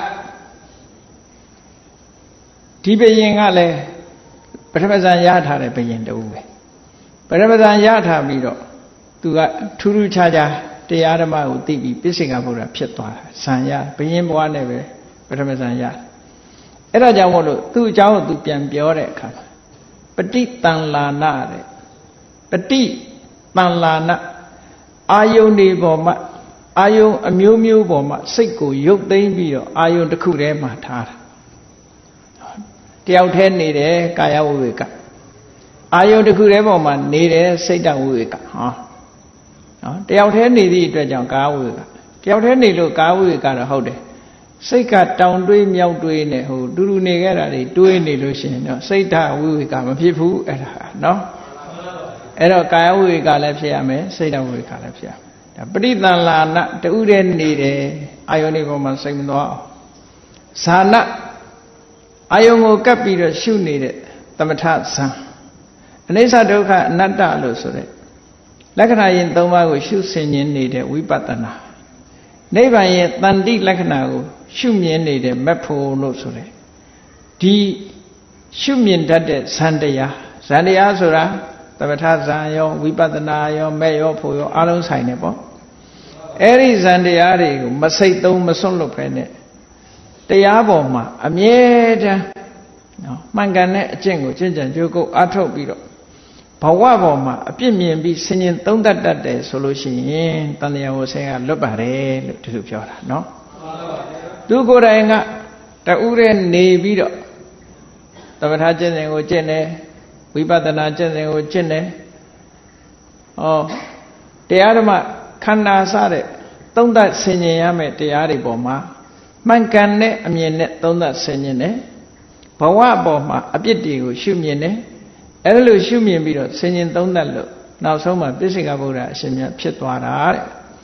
ဒီဘယင်ကလည်းပထမဇန်ရထားတဲ့ဘယင်တူပဲပထမဇန်ရထားပြီးတော့သူကထူးထူးခြားခြားတရားဓမ္မကိုသိပြီးပြစ္ဆေကဗုဒ္ဓဖြစ်သွားတာဇန်ရဘယင်ဘဝနဲ့ပဲပထမဇန်ရအဲ့ဒါကြောင့်မို့လို့သူ့အကြောင်းကိုသူပြန်ပြောတဲ့အခါမှာပဋိသန္လာနတဲ့ပဋိသန္လာနအာယုန်ဒီပေါ်မှာအာယုံအမျိုးမျိုးပေါ်မှာစိတ်ကိုရုပ်သိမ်းပြီးတော့အာယုံတစ်ခုတည်းမှာထားတာတယောက်တည်းနေတယ်ကာယဝိဝေကအာယုံတစ်ခုတည်းပေါ်မှာနေတယ်စိတ်တဝိဝေကဟောနော်တယောက်တည်းနေသည့်အတွက်ကြောင့်ကာယဝိဝေကတယောက်တည်းနေလို့ကာယဝိဝေကတော့ဟုတ်တယ်စိတ်ကတောင်တွေးမြောက်တွေးနဲ့ဟိုတူတူနေခဲ့တာတွေတွေးနေလို့ရှိရင်တော့စိတ်တဝိဝေကမဖြစ်ဘူးအဲ့ဒါနော်အဲ့တော့ကာယဝိဝေကလည်းဖြစ်ရမယ်စိတ်တဝိဝေကလည်းဖြစ်ရမယ်ဒါပဋိသန္လာနတူးတဲ့နေတယ်အာယုန်ဒီပေါ်မှာစိတ်မသွားအောင်ဇာနအာယုန်ကိုကပ်ပြီးတော့ရှုနေတဲ့သမထဇံအနိစ္စဒုက္ခအနတ္တလို့ဆိုတဲ့လက္ခဏာရင်၃ပါးကိုရှုဆင်ခြင်နေတဲ့ဝိပဿနာနိဗ္ဗာန်ရဲ့တန်တိလက္ခဏာကိုရှုမြင်နေတဲ့မက်ဖို့လို့ဆိုတဲ့ဒီရှုမြင်တတ်တဲ့ဇန်တရားဇန်တရားဆိုတာသမထဇံရောဝိပဿနာရောမဲ့ရောဖို့ရောအလုံးဆိုင်နေပေါ့အဲ့ဒီဇန်တရားတွေကိုမစိတ်သုံးမစွန့်လွတ်ဖဲနဲ့တရားပေါ်မှာအမြဲတမ်းနော်မှန်ကန်တဲ့အကျင့်ကိုကျင့်ကြံကြိုးကုပ်အားထုတ်ပြီးတော့ဘဝပေါ်မှာအပြစ်မြင်ပြီးဆင်ញင်သုံးတတ်တတ်တယ်ဆိုလို့ရှိရင်တန်လျာဝဆင်းကလွတ်ပါတယ်လို့ဒီလိုပြောတာနော်သူကိုယ်တိုင်ကတူးတဲ့နေပြီးတော့သမထကျင့်စဉ်ကိုကျင့်တယ်ဝိပဿနာကျင့်စဉ်ကိုကျင့်တယ်။ဩတရားဓမ္မခန္ဓာစတဲ့သုံးသပ်ဆင်ခြင်ရမယ့်တရားတွေပေါ်မှာမှန်ကန်တဲ့အမြင်နဲ့သုံးသပ်ဆင်ခြင်တယ်။ဘဝပေါ်မှာအပြစ်တွေကိုရှုမြင်တယ်။အဲလိုရှုမြင်ပြီးတော့ဆင်ခြင်သုံးသပ်လို့နောက်ဆုံးမှာပြစ္ဆေကဗုဒ္ဓအရှင်မြတ်ဖြစ်သွားတာတဲ့။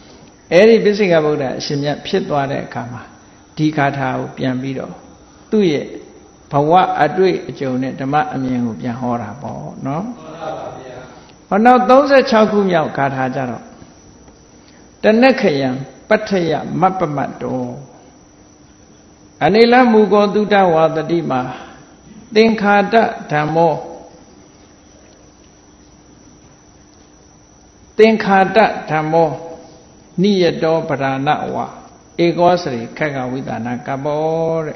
အဲ့ဒီပိစိကဗုဒ္ဓအရှင်မြတ်ဖြစ်သွားတဲ့အခါမှာဒီဂါထာကိုပြန်ပြီးတော့သူ့ရဲ့ဘဝအတွေ့အကြုံနဲ့ဓမ္မအမြင်ကိုပြန်ဟောတာပေါ့နော်မှန်ပါဗျာဟောနောက်သုံးဆယ်ခြောက်ခုမြောက်ဂါထာကြတော့တနက္ခယံပဋ္ဌယမပ္ပမတ္တောအနေလမူကောတုတဝါတတိမှာသင်္ခါတဓမ္မောသင်္ခါတဓမ္မောနိယတောပရဏဝါဧကောစရိခက္ခဝိသနာကဘောတဲ့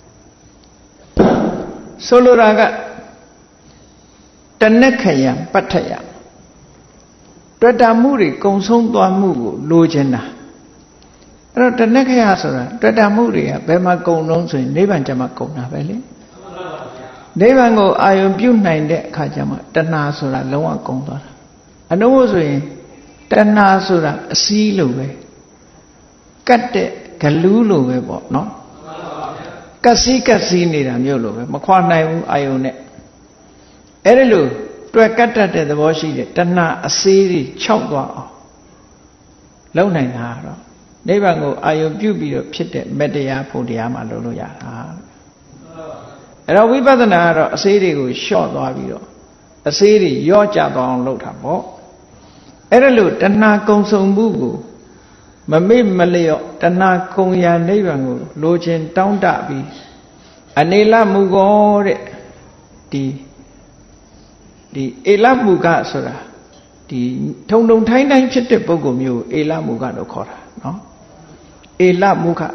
ဆိုလိုတာကတနက္ခယံပဋ္ဌယတွေ့တာမှုတွေကုံဆုံးသွားမှုကိုလိုချင်တာအဲ့တော့တနက္ခယဆိုတာတွေ့တာမှုတွေကဘယ်မှာကုံလုံးဆိုရင်နိဗ္ဗာန်ကျမှကုံတာပဲလေနိဗ္ဗာန်ကိုအာယုံပြုနိုင်တဲ့အခါကျမှတဏှာဆိုတာလုံးဝကုံသွားတာအနုဆိုရင်တဏှာဆိုတာအစည်းလိုပဲကတ်တဲ့ဂလူးလိုပဲပေါ့နော်ကက်စီးကက်စီးနေတာမျိုးလိုပဲမခွာနိုင်ဘူးအာယုံနဲ့အဲ့ဒီလိုတွေ့ကတ်တတ်တဲ့သဘောရှိတဲ့တဏှာအစေးတွေခြောက်သွားအောင်လုံနိုင်တာတော့နိဗ္ဗာန်ကိုအာယုံပြုပြီးတော့ဖြစ်တဲ့မေတ္တရားဖို့တရားမှလုပ်လို့ရတာအဲ့တော့ဝိပဿနာကတော့အစေးတွေကိုလျှော့သွားပြီးတော့အစေးတွေရော့ကျသွားအောင်လုပ်တာပေါ့အဲ့ဒါလို့တဏှာကုံစုံမှုကိုမမေ့မလျော့တဏှာကုံရာနိဗ္ဗာန်ကိုလိုချင်တောင်းတပြီးအနေလမူကောတဲ့ဒီဒီအေလမူကဆိုတာဒီထုံထုံထိုင်းတိုင်းဖြစ်တဲ့ပုဂ္ဂိုလ်မျိုးအေလမူကလို့ခေါ်တာနော်အေလမူခ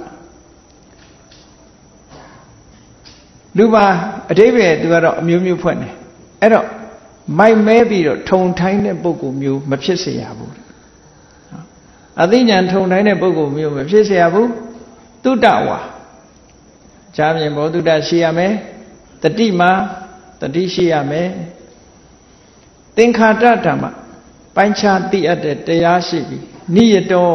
လူပါအဓိပ္ပာယ်သူကတော့အမျိုးမျိုးဖွင့်တယ်အဲ့တော့မိုက်မဲပြီးတော့ထုံထိုင်းတဲ့ပုဂ္ဂိုလ်မျိုးမဖြစ်စေရဘူးအသိဉာဏ်ထုံထိုင်းတဲ့ပုဂ္ဂိုလ်မျိုးမဖြစ်စေရဘူးတုတ္တဝါဈာမြင်ဘောတုတ္တရှိရမယ်တတိမာတတိရှိရမယ်သင်္ခါတဓမ္မပိုင်းခြားသိအပ်တဲ့တရားရှိပြီနိယတော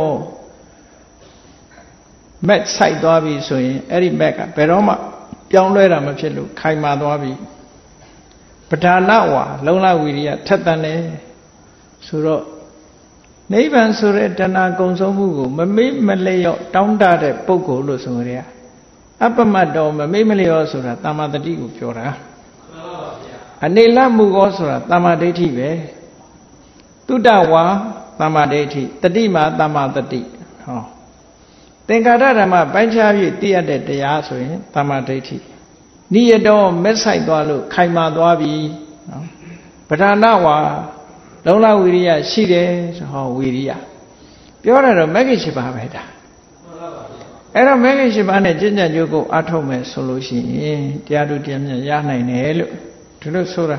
မက်ဆိုင်သွားပြီဆိုရင်အဲ့ဒီမက်ကဘယ်တော့မှပြောင်းလဲတာမဖြစ်လို့ခိုင်မာသွားပြီပဋ္ဌာနဝါလုံလဝီရိယထက်တန်တယ်ဆိုတော့နိဗ္ဗာန်ဆိုတဲ့တဏှာကုံဆုံးမှုကိုမမေ့မလျော့တောင်းတတဲ့ပုဂ္ဂိုလ်လို့ဆိုရတဲ့အပ္ပမတ္တောမမေ့မလျော့ဆိုတာတမ္မာတတိကိုပြောတာအနေလမှုကောဆိုတာတမ္မာဒိဋ္ဌိပဲတုတ္တဝါတမ္မာဒိဋ္ဌိတတိမာတမ္မာတတိဟောသင်္ခါရဓမ္မပိုင်းခြားပြီးသိရတဲ့တရားဆိုရင်တမ္မာဒိဋ္ဌိနိယတောမက်ဆိုင်သွားလို့ခိုင်မာသွားပြီနော်ပဋ္ဌာနဝါလုံလဝီရိယရှိတယ်ဆိုဟောဝီရိယပြောရတော့မဂ္ဂင်၈ပါးပဲဒါအဲ့တော့မဂ္ဂင်၈ပါးနဲ့ကျင့်ကြံကြိုးကိုအထောက်မဲ့ဆိုလို့ရှိရင်တရားတို့တရားမြတ်ရနိုင်တယ်လို့ဒီလိုဆိုတာ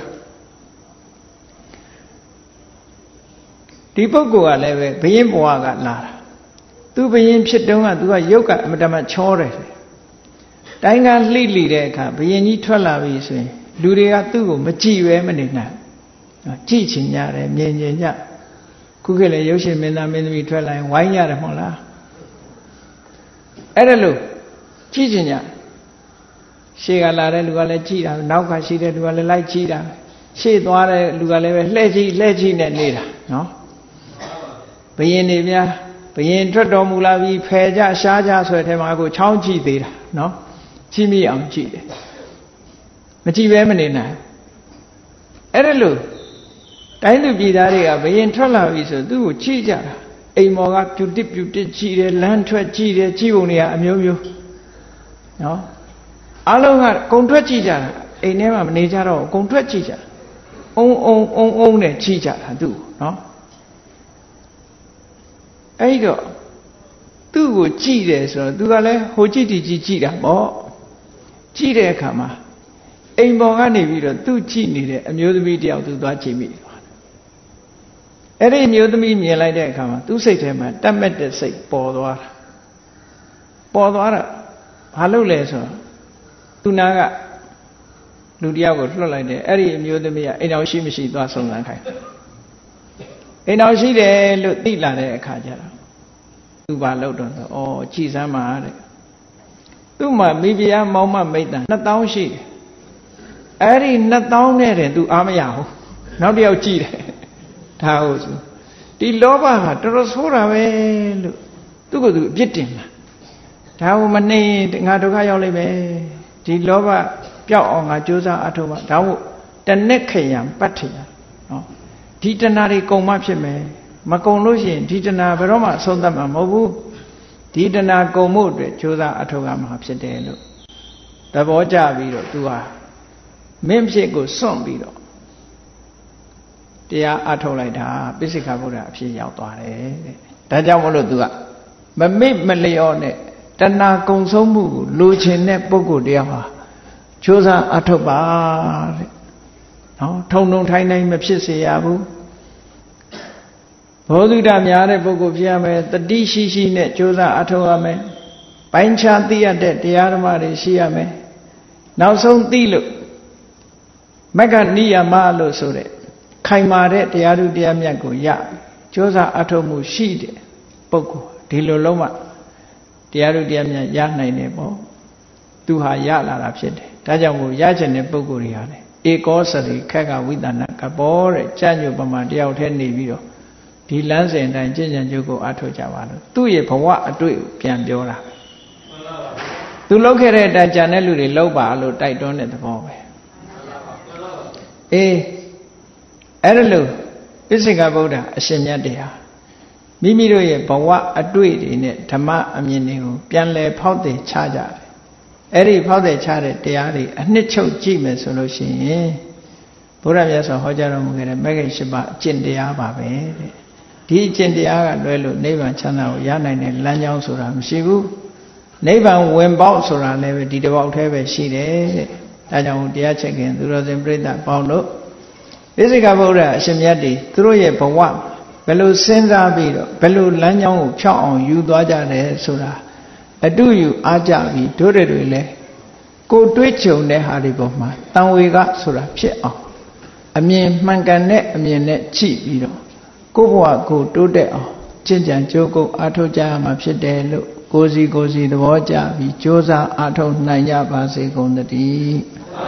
ဒီပုဂ္ဂိုလ်ကလည်းပဲဘယင်းဘဝကလာတာသူဘယင်းဖြစ်တုန်းကသူကရုပ်ကအမတမချောတယ်တိုင်းကလှိလိတဲ့အခါဘယင်းကြီးထွက်လာပြီဆိုရင်လူတွေကသူ့ကိုမကြည့်ပဲမနေနိုင်ကြည့်ချင်ကြတယ်မြင်ချင်ကြခုခေတ်လေရုပ်ရှင်မင်းသားမင်းသမီးထွက်လာရင်ဝိုင်းရတယ်မဟုတ်လားအဲ့ဒါလို့ကြည့်ချင်ကြရှေ့ကလာတဲ့လူကလည်းကြည့်တာနောက်ကရှိတဲ့လူကလည်းလိုက်ကြည့်တာရှေ့သွားတဲ့လူကလည်းပဲလှည့်ကြည့်လှည့်ကြည့်နဲ့နေတာနော်ဘယင်းနေများဘယင်းထွက်တော်မူလာပြီးဖယ်ကြရှားကြဆိုတဲ့ထဲမှာကိုချောင်းကြည့်သေးတာနော်ကြည့်မိအောင်ကြည့်တယ်မကြည့်ပဲမနေနိုင်အဲ့ဒါလို့တိုင်းလူပြည်သားတွေကဘယင်းထွက်လာပြီဆိုသူ့ကိုကြည့်ကြတာအိမ်မော်ကပြူတစ်ပြူတစ်ကြည့်တယ်လမ်းထွက်ကြည့်တယ်ကြည့်ပုံတွေကအမျိုးမျိုးနော်အလုံးကကုံထွက်ကြည့်ကြတာအိမ်ထဲမှာမနေကြတော့ကုံထွက်ကြည့်ကြအုံအုံအုံအုံနဲ့ကြည့်ကြတာသူ့နော်အဲ့တော့သူ့ကိုကြည့်တယ်ဆိုတော့သူကလည်းဟိုကြည့်ဒီကြည့်ကြည့်တာပေါ့ကြည့်တဲ့အခါမှာအိမ်ပေါ်ကနေပြီးတော့သူ့ကြည့်နေတဲ့အမျိုးသမီးတယောက်သူသွားကြည့်မိတယ်အဲ့ဒီအမျိုးသမီးမြင်လိုက်တဲ့အခါမှာသူ့စိတ်ထဲမှာတတ်မဲ့တဲ့စိတ်ပေါ်သွားတာပေါ်သွားတာဘာလို့လဲဆိုတော့သူနာကလူတယောက်ကိုလွှတ်လိုက်တယ်အဲ့ဒီအမျိုးသမီးကအိမ်တော်ရှိမရှိသွားစုံစမ်းခိုင်းအိမ်တော်ရှိတယ်လို့သိလာတဲ့အခါကျတော့သူဘာလုပ်တော့ဆိုဩကြည်စမ်းပါတဲ့သူ့မှာမိဖုရားမောင်မမိတ်တန်နှစ်သောင်းရှိတယ်အဲ့ဒီနှစ်သောင်းနဲ့တည်းသူအားမရဘူးနောက်တစ်ယောက်ကြည့်တယ်ဒါဟုတ်ဆိုဒီလောဘဟာတော်တော်ဆိုးတာပဲလို့သူကသူအပြစ်တင်မှာဒါကိုမနေငါဒုက္ခရောက်လိမ့်မယ်ဒီလောဘပျောက်အောင်ငါကြိုးစားအထောက်ပါဒါမို့တနက်ခရံပတ်ထရနော်ဒီတဏှာတွေကုန်မှဖြစ်မယ်မကုန်လို့ရှိရင်ဒီတဏှာဘယ်တော့မှအဆုံးသတ်မှာမဟုတ်ဘူးဒီတဏှာကုန်မှုအတွက်ကြိုးစားအထောက်ရမှာဖြစ်တယ်လို့သဘောကျပြီးတော့သူဟာမင်းဖြစ်ကိုစွန့်ပြီးတော့တရားအထုတ်လိုက်တာပိစိကဗုဒ္ဓအဖြစ်ရောက်သွားတယ်တဲ့ဒါကြောင့်မလို့သူကမမိတ်မလျော့နဲ့တဏှာကုံဆုံးမှုကိုလိုချင်တဲ့ပုဂ္ဂိုလ်တရားဟာကြိုးစားအထုတ်ပါတဲ့နော်ထုံထုံထိုင်းတိုင်းမဖြစ်စေရဘူးဘောဓိတများတဲ့ပုဂ္ဂိုလ်ဖြစ်ရမယ်တတိရှိရှိနဲ့ကြိုးစားအထုတ်ရမယ်ပိုင်းခြားသိရတဲ့တရားဓမ္မတွေရှိရမယ်နောက်ဆုံးသိလို့မက္ခဏိယမလို့ဆိုတဲ့ခိုင်မာတဲ့တရားဓုတရားမြတ်ကိုရကြိုးစားအထုတ်မှုရှိတဲ့ပုဂ္ဂိုလ်ဒီလိုလုံးမှတရားဓုတရားမြတ်ရနိုင်တယ်ပေါ့သူဟာရလာတာဖြစ်တယ်ဒါကြောင့်မို့ရချင်တဲ့ပုဂ္ဂိုလ်တွေဟာလေဧကောစရိခက်ကဝိသနာကဘောတဲ့ကြညုပမာတယောက်တည်းနေပြီးတော့ဒီလမ်းစဉ်တိုင်းကျင့်ကြံကြိုးကိုအထောက်ကြပါလို့သူ့ရဲ့ဘဝအတွေ့ကိုပြန်ပြောတာသူလုပ်ခဲ့တဲ့အတိုင်းကြံတဲ့လူတွေလုပ်ပါလို့တိုက်တွန်းတဲ့သဘောပဲအေးအဲ့ဒါလို့ပိစိကဗုဒ္ဓအရှင်မြတ်တရားမိမိတို့ရဲ့ဘဝအတွေ့တွေနဲ့ဓမ္မအမြင်တွေကိုပြန်လည်ဖောက်သည်ချကြတယ်အဲ့ဒီဖောက်သည်ချတဲ့တရားတွေအနှစ်ချုပ်ကြည့်မယ်ဆိုလို့ရှိရင်ဘုရားမြတ်စွာဟောကြားတော်မူခဲ့တဲ့မဂ္ဂင်၈ပါးအကျင့်တရားပါပဲတဲ့ဒီအကျင့်တရားကလွဲလို့နိဗ္ဗာန်ချမ်းသာကိုရနိုင်တဲ့လမ်းကြောင်းဆိုတာမရှိဘူးနိဗ္ဗာန်ဝင်ပေါက်ဆိုတာလည်းပဲဒီတစ်ပေါက်တည်းပဲရှိတယ်တဲ့ဒါကြောင့်တရားချက်ခင်သူတော်စင်ပြိဿပေါင်းတို့ပိစိကဗုဒ္ဓအရှင်မြတ်တွေသူတို့ရဲ့ဘဝဘယ်လိုစဉ်းစားပြီးတော့ဘယ်လိုလမ်းကြောင်းကိုဖြောက်အောင်ယူသွားကြတယ်ဆိုတာအတုယူအားကြပြီးတို့တွေလည်းကိုတွေးကြုံတဲ့ဟာဒီပေါ်မှာတန်ဝေကဆိုတာဖြစ်အောင်အမြင်မှန်ကန်တဲ့အမြင်နဲ့ကြည့်ပြီးတော့ကိုယ့်ဘဝကိုတိုးတက်အောင်ကျင့်ကြံကြိုးကုပ်အားထုတ်ကြရမှာဖြစ်တယ်လို့ကိုယ်စီကိုယ်စီသဘောကျပြီးကြိုးစားအားထုတ်နိုင်ကြပါစေကုန်သတည်း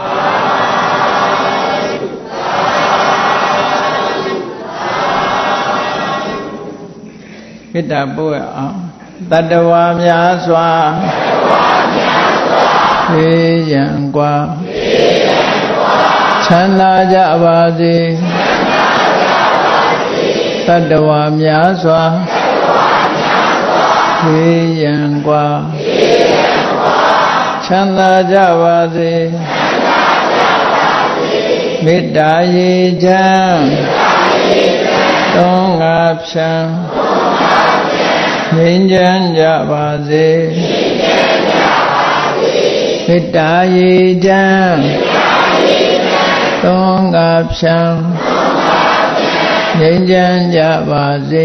မေတ္တာပို့ရအောင်တတ္တဝါများစွာသေရန်กว่าချမ်းသာကြပါစေတတ္တဝါများစွာသေရန်กว่าချမ်းသာကြပါစေမေတ္တာရေချမ်းသုံးငါဖြံငြိမ်းချမ်းကြပါစေမေတ္တာရေချမ်းသုံးငါဖြံငြိမ်းချမ်းကြပါစေ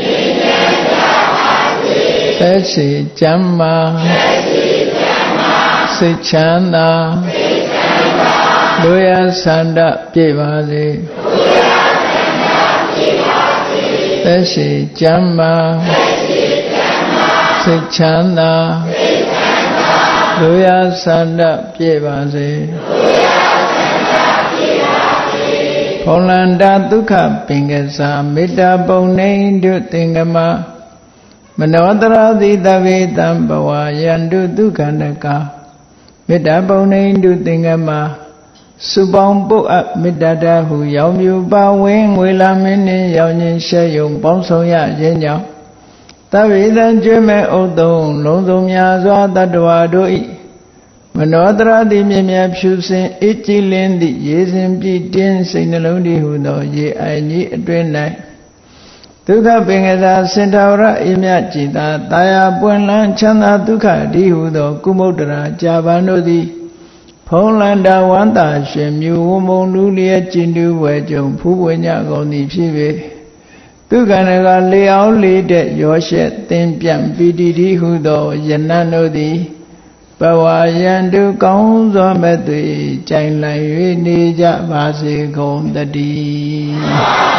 သက်ရှိကျမ်းမာစိတ်ချမ်းသာလူရဆန္ဒပြည့်ပါစေသက်ရှိကျမ်းမာစိတ်ချမ်းသာလူရဆန္ဒပြည့်ပါစေဖုံလန္တာဒုက္ခပင်ကစားမေတ္တာပုံနေတုသင်္ကမမနောတရာသီတဝေတံဘဝယန္တုဒုက္ခန္တကမေတ္တာပုံနေတုသင်္ကမစုပေါင်းပုတ်အပ်မေတ္တာတဟုရောင်မြူပါဝင်ငွေလာမင်းနှင့်ရောင်ခြင်းရှဲယုံပေါင်းဆောင်ရခြင်းကြောင့်သဗ္ဗေတံကျွေးမဲ့ဥသုံးလုံးစုံများစွာတတ္တဝါတို့၏မနောတရာတိမြင်မြဖြူစင်အကြည်လင်းသည့်ရေစဉ်ပြည့်တင်းစိတ်နှလုံးတည်ဟုသောရေအိုင်ကြီးအတွင်း၌ဒုက္ခပင်ကစားစင်တော်ရအိမြကြည်သာတာယာပွင့်လန်းချမ်းသာဒုက္ခတည်ဟုသောကုမုဒ္ဒရာကြာပန်တို့သည်ဖုံးလန္တာဝန္တာရှင်မြူဝမုံလူလျက်ကျင်တူဝဲကြုံဖူးပွင့်ညကုန်သည်ဖြစ်၍ဒုက္ခနကလေအောင်လေးတဲ့ရောရှက်သင်ပြန့်ပီတိတိဟုသောယနံတို့သည်ဘဝယန္တုကောင်းစွာမဲ့သွေကြိုင်လိုက်၍နေကြပါစေကုန်တည်း